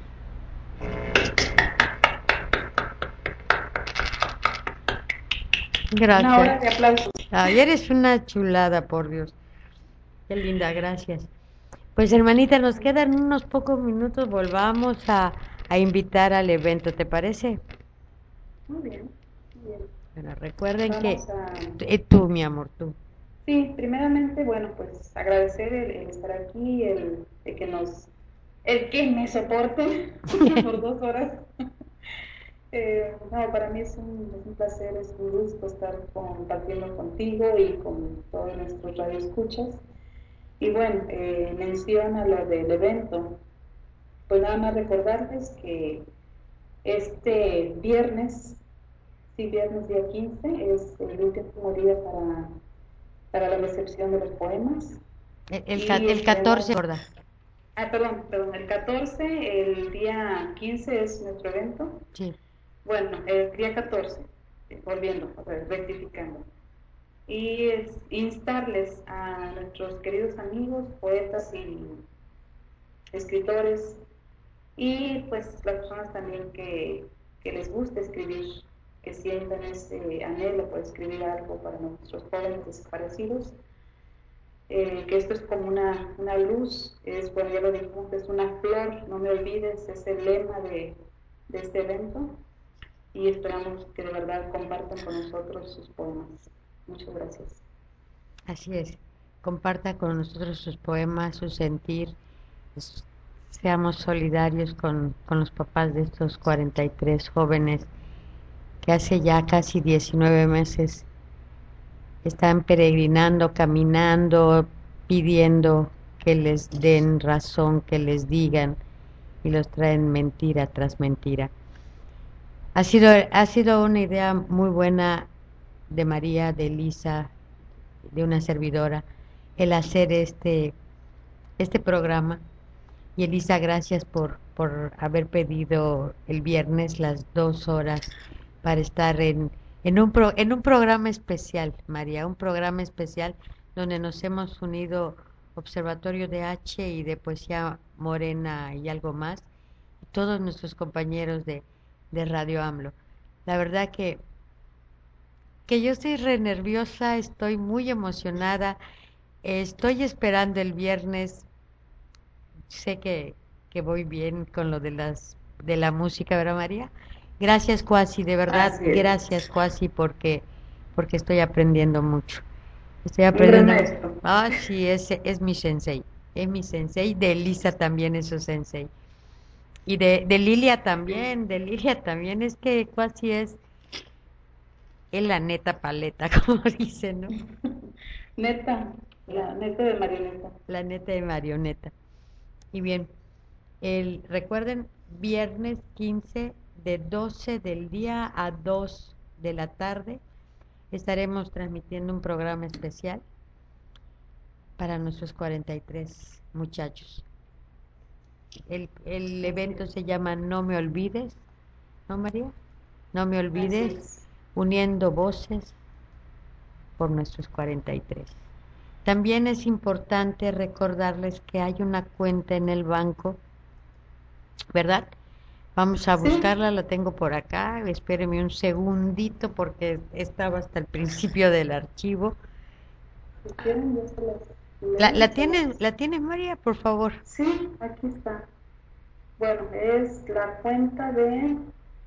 Una hora Gracias. de aplausos. Ay, eres una chulada, por Dios. Qué linda, gracias. Pues hermanita, nos quedan unos pocos minutos, volvamos a, a invitar al evento, ¿te parece? Muy bien, muy bien. Bueno, recuerden que Vamos a... eh, tú, mi amor, tú. Sí, primeramente, bueno, pues agradecer el, el estar aquí, el, el que nos, el que me soporte por dos horas. Eh, no, para mí es un, es un placer, es un gusto estar compartiendo contigo y con todos nuestros radioescuchas. Y bueno, eh, menciona lo del evento. Pues nada más recordarles que Este viernes, sí, viernes día quince, es el último día para, para la recepción de los poemas. El, el, Y ca- el catorce, estaremos- gorda. Ah, perdón, perdón, el catorce, el día quince es nuestro evento. Sí. Bueno, el día catorce, eh, volviendo, o sea, rectificando. Y es instarles a nuestros queridos amigos, poetas y escritores, y pues las personas también que, que les gusta escribir, que sientan ese anhelo por escribir algo para nuestros jóvenes desaparecidos, eh, que esto es como una, una luz, es, bueno, ya lo dijimos, es una flor, no me olvides, es el lema de, de este evento, y esperamos que de verdad compartan con nosotros sus poemas. Muchas gracias. Así es. Comparta con nosotros sus poemas, su sentir. s- Seamos solidarios con, con los papás de estos cuarenta y tres jóvenes que hace ya casi diecinueve meses están peregrinando, caminando, pidiendo que les den razón, que les digan, y los traen mentira tras mentira. Ha sido, ha sido una idea muy buena de María, de Elisa, de una servidora, el hacer este, este programa. Y Elisa, gracias por, por haber pedido el viernes las dos horas para estar en, en un pro- en un programa especial, María, un programa especial donde nos hemos unido Observatorio de H y de Poesía Morena y algo más, y todos nuestros compañeros de, de Radio AMLO. La verdad que, que yo estoy re nerviosa, estoy muy emocionada, estoy esperando el viernes. Sé que, que voy bien con lo de las de la música, ¿verdad, María? Gracias, Cuasi, de verdad, Así es, gracias, Cuasi, porque porque estoy aprendiendo mucho. Estoy un gran aprendiendo. maestro. Ah, sí, ese es mi sensei. Es mi sensei, de Elisa también es su sensei. Y de, de Lilia también, de Lilia también, es que Cuasi es, es la neta paleta, como dicen, ¿no? Neta, la neta de marioneta. La neta de marioneta. Y bien, el, recuerden, viernes quince de doce del día a dos de la tarde estaremos transmitiendo un programa especial para nuestros cuarenta y tres muchachos. El, el evento se llama No me olvides, ¿no, María? No me Así olvides, es. uniendo voces por nuestros cuarenta y tres. También es importante recordarles que hay una cuenta en el banco, ¿verdad? Vamos a Sí, buscarla, la tengo por acá. Espéreme un segundito porque estaba hasta el principio del archivo. si quieren yo se las ¿La, leo, la se las... tienes, la tienes, María, por favor? Sí, aquí está. Bueno, es la cuenta de,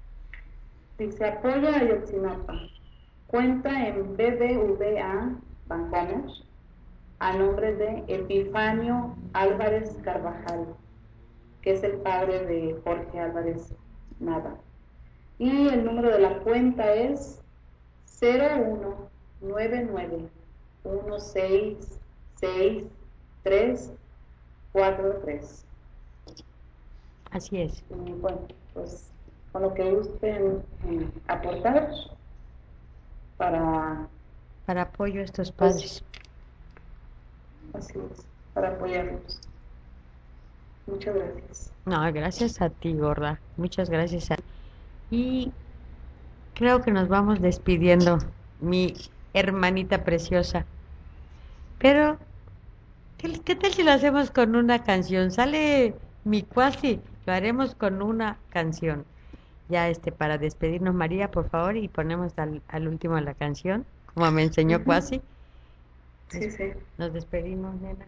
dice apoya a Ayotzinapa. Cuenta en B B V A Bancomer a nombre de Epifanio Álvarez Carvajal, que es el padre de Jorge Álvarez Nava. Y el número de la cuenta es cero uno nueve nueve uno seis seis tres cuatro tres. Así es. Y bueno, pues con lo que gusten eh, aportar para, Para apoyo a estos pues, padres. así es, para apoyarlos. Muchas gracias. No, gracias a ti, gorda. Muchas gracias a ti. Y creo que nos vamos despidiendo, mi hermanita preciosa. Pero, ¿qué, qué tal si lo hacemos con una canción? Sale mi cuasi, lo haremos con una canción. Ya este, para despedirnos, María, por favor, y ponemos al, al último la canción, como me enseñó Ujú. Cuasi. Sí, sí. Nos despedimos, nena.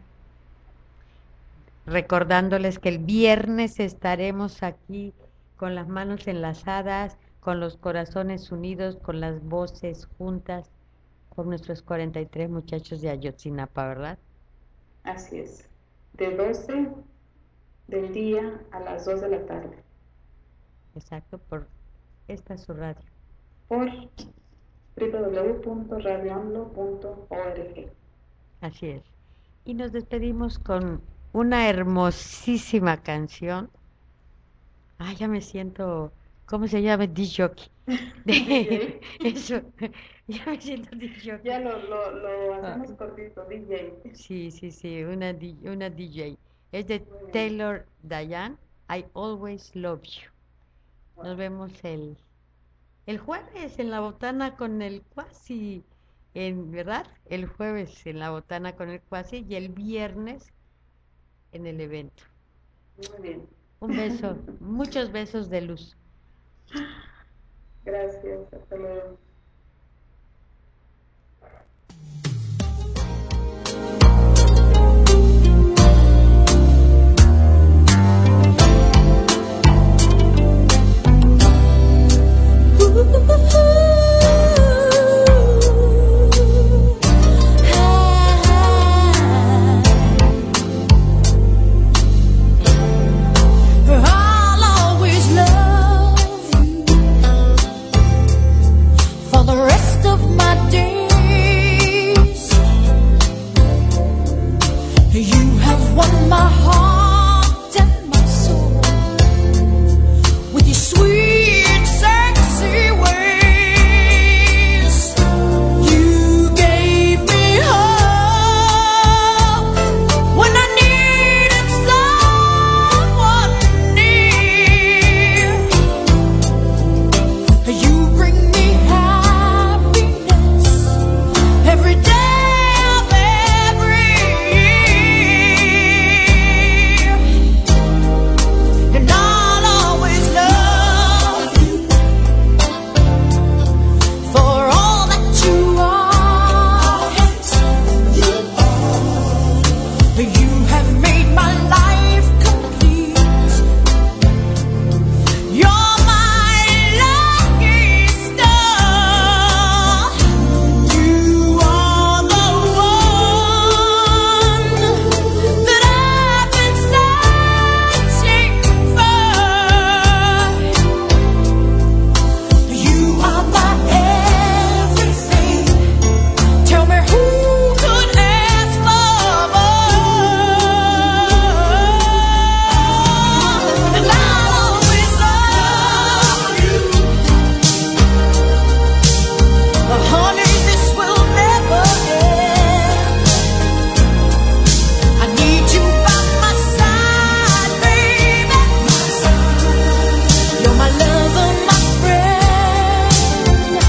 Recordándoles que el viernes estaremos aquí con las manos enlazadas, con los corazones unidos, con las voces juntas, por nuestros cuarenta y tres muchachos de Ayotzinapa, ¿verdad? Así es. De doce del día a las dos de la tarde. Exacto, por esta es su radio. Por w w w punto radio amlo punto org. Así es. Y nos despedimos con una hermosísima canción. Ay, ya me siento ¿cómo se llama? Disc jockey. De, eso, ya me siento disc jockey. Ya lo, lo, lo hacemos cortito, D J. Sí, sí, sí, una, di- una D J. Es de Taylor Diane, I Always Love You. Nos vemos el, el jueves en la botana con el Cuasi, en verdad, el jueves en la botana con el Cuasi y el viernes en el evento. Muy bien. Un beso, muchos besos de luz. Gracias, hasta luego. I'll always love you for the rest of my days. You have won my heart.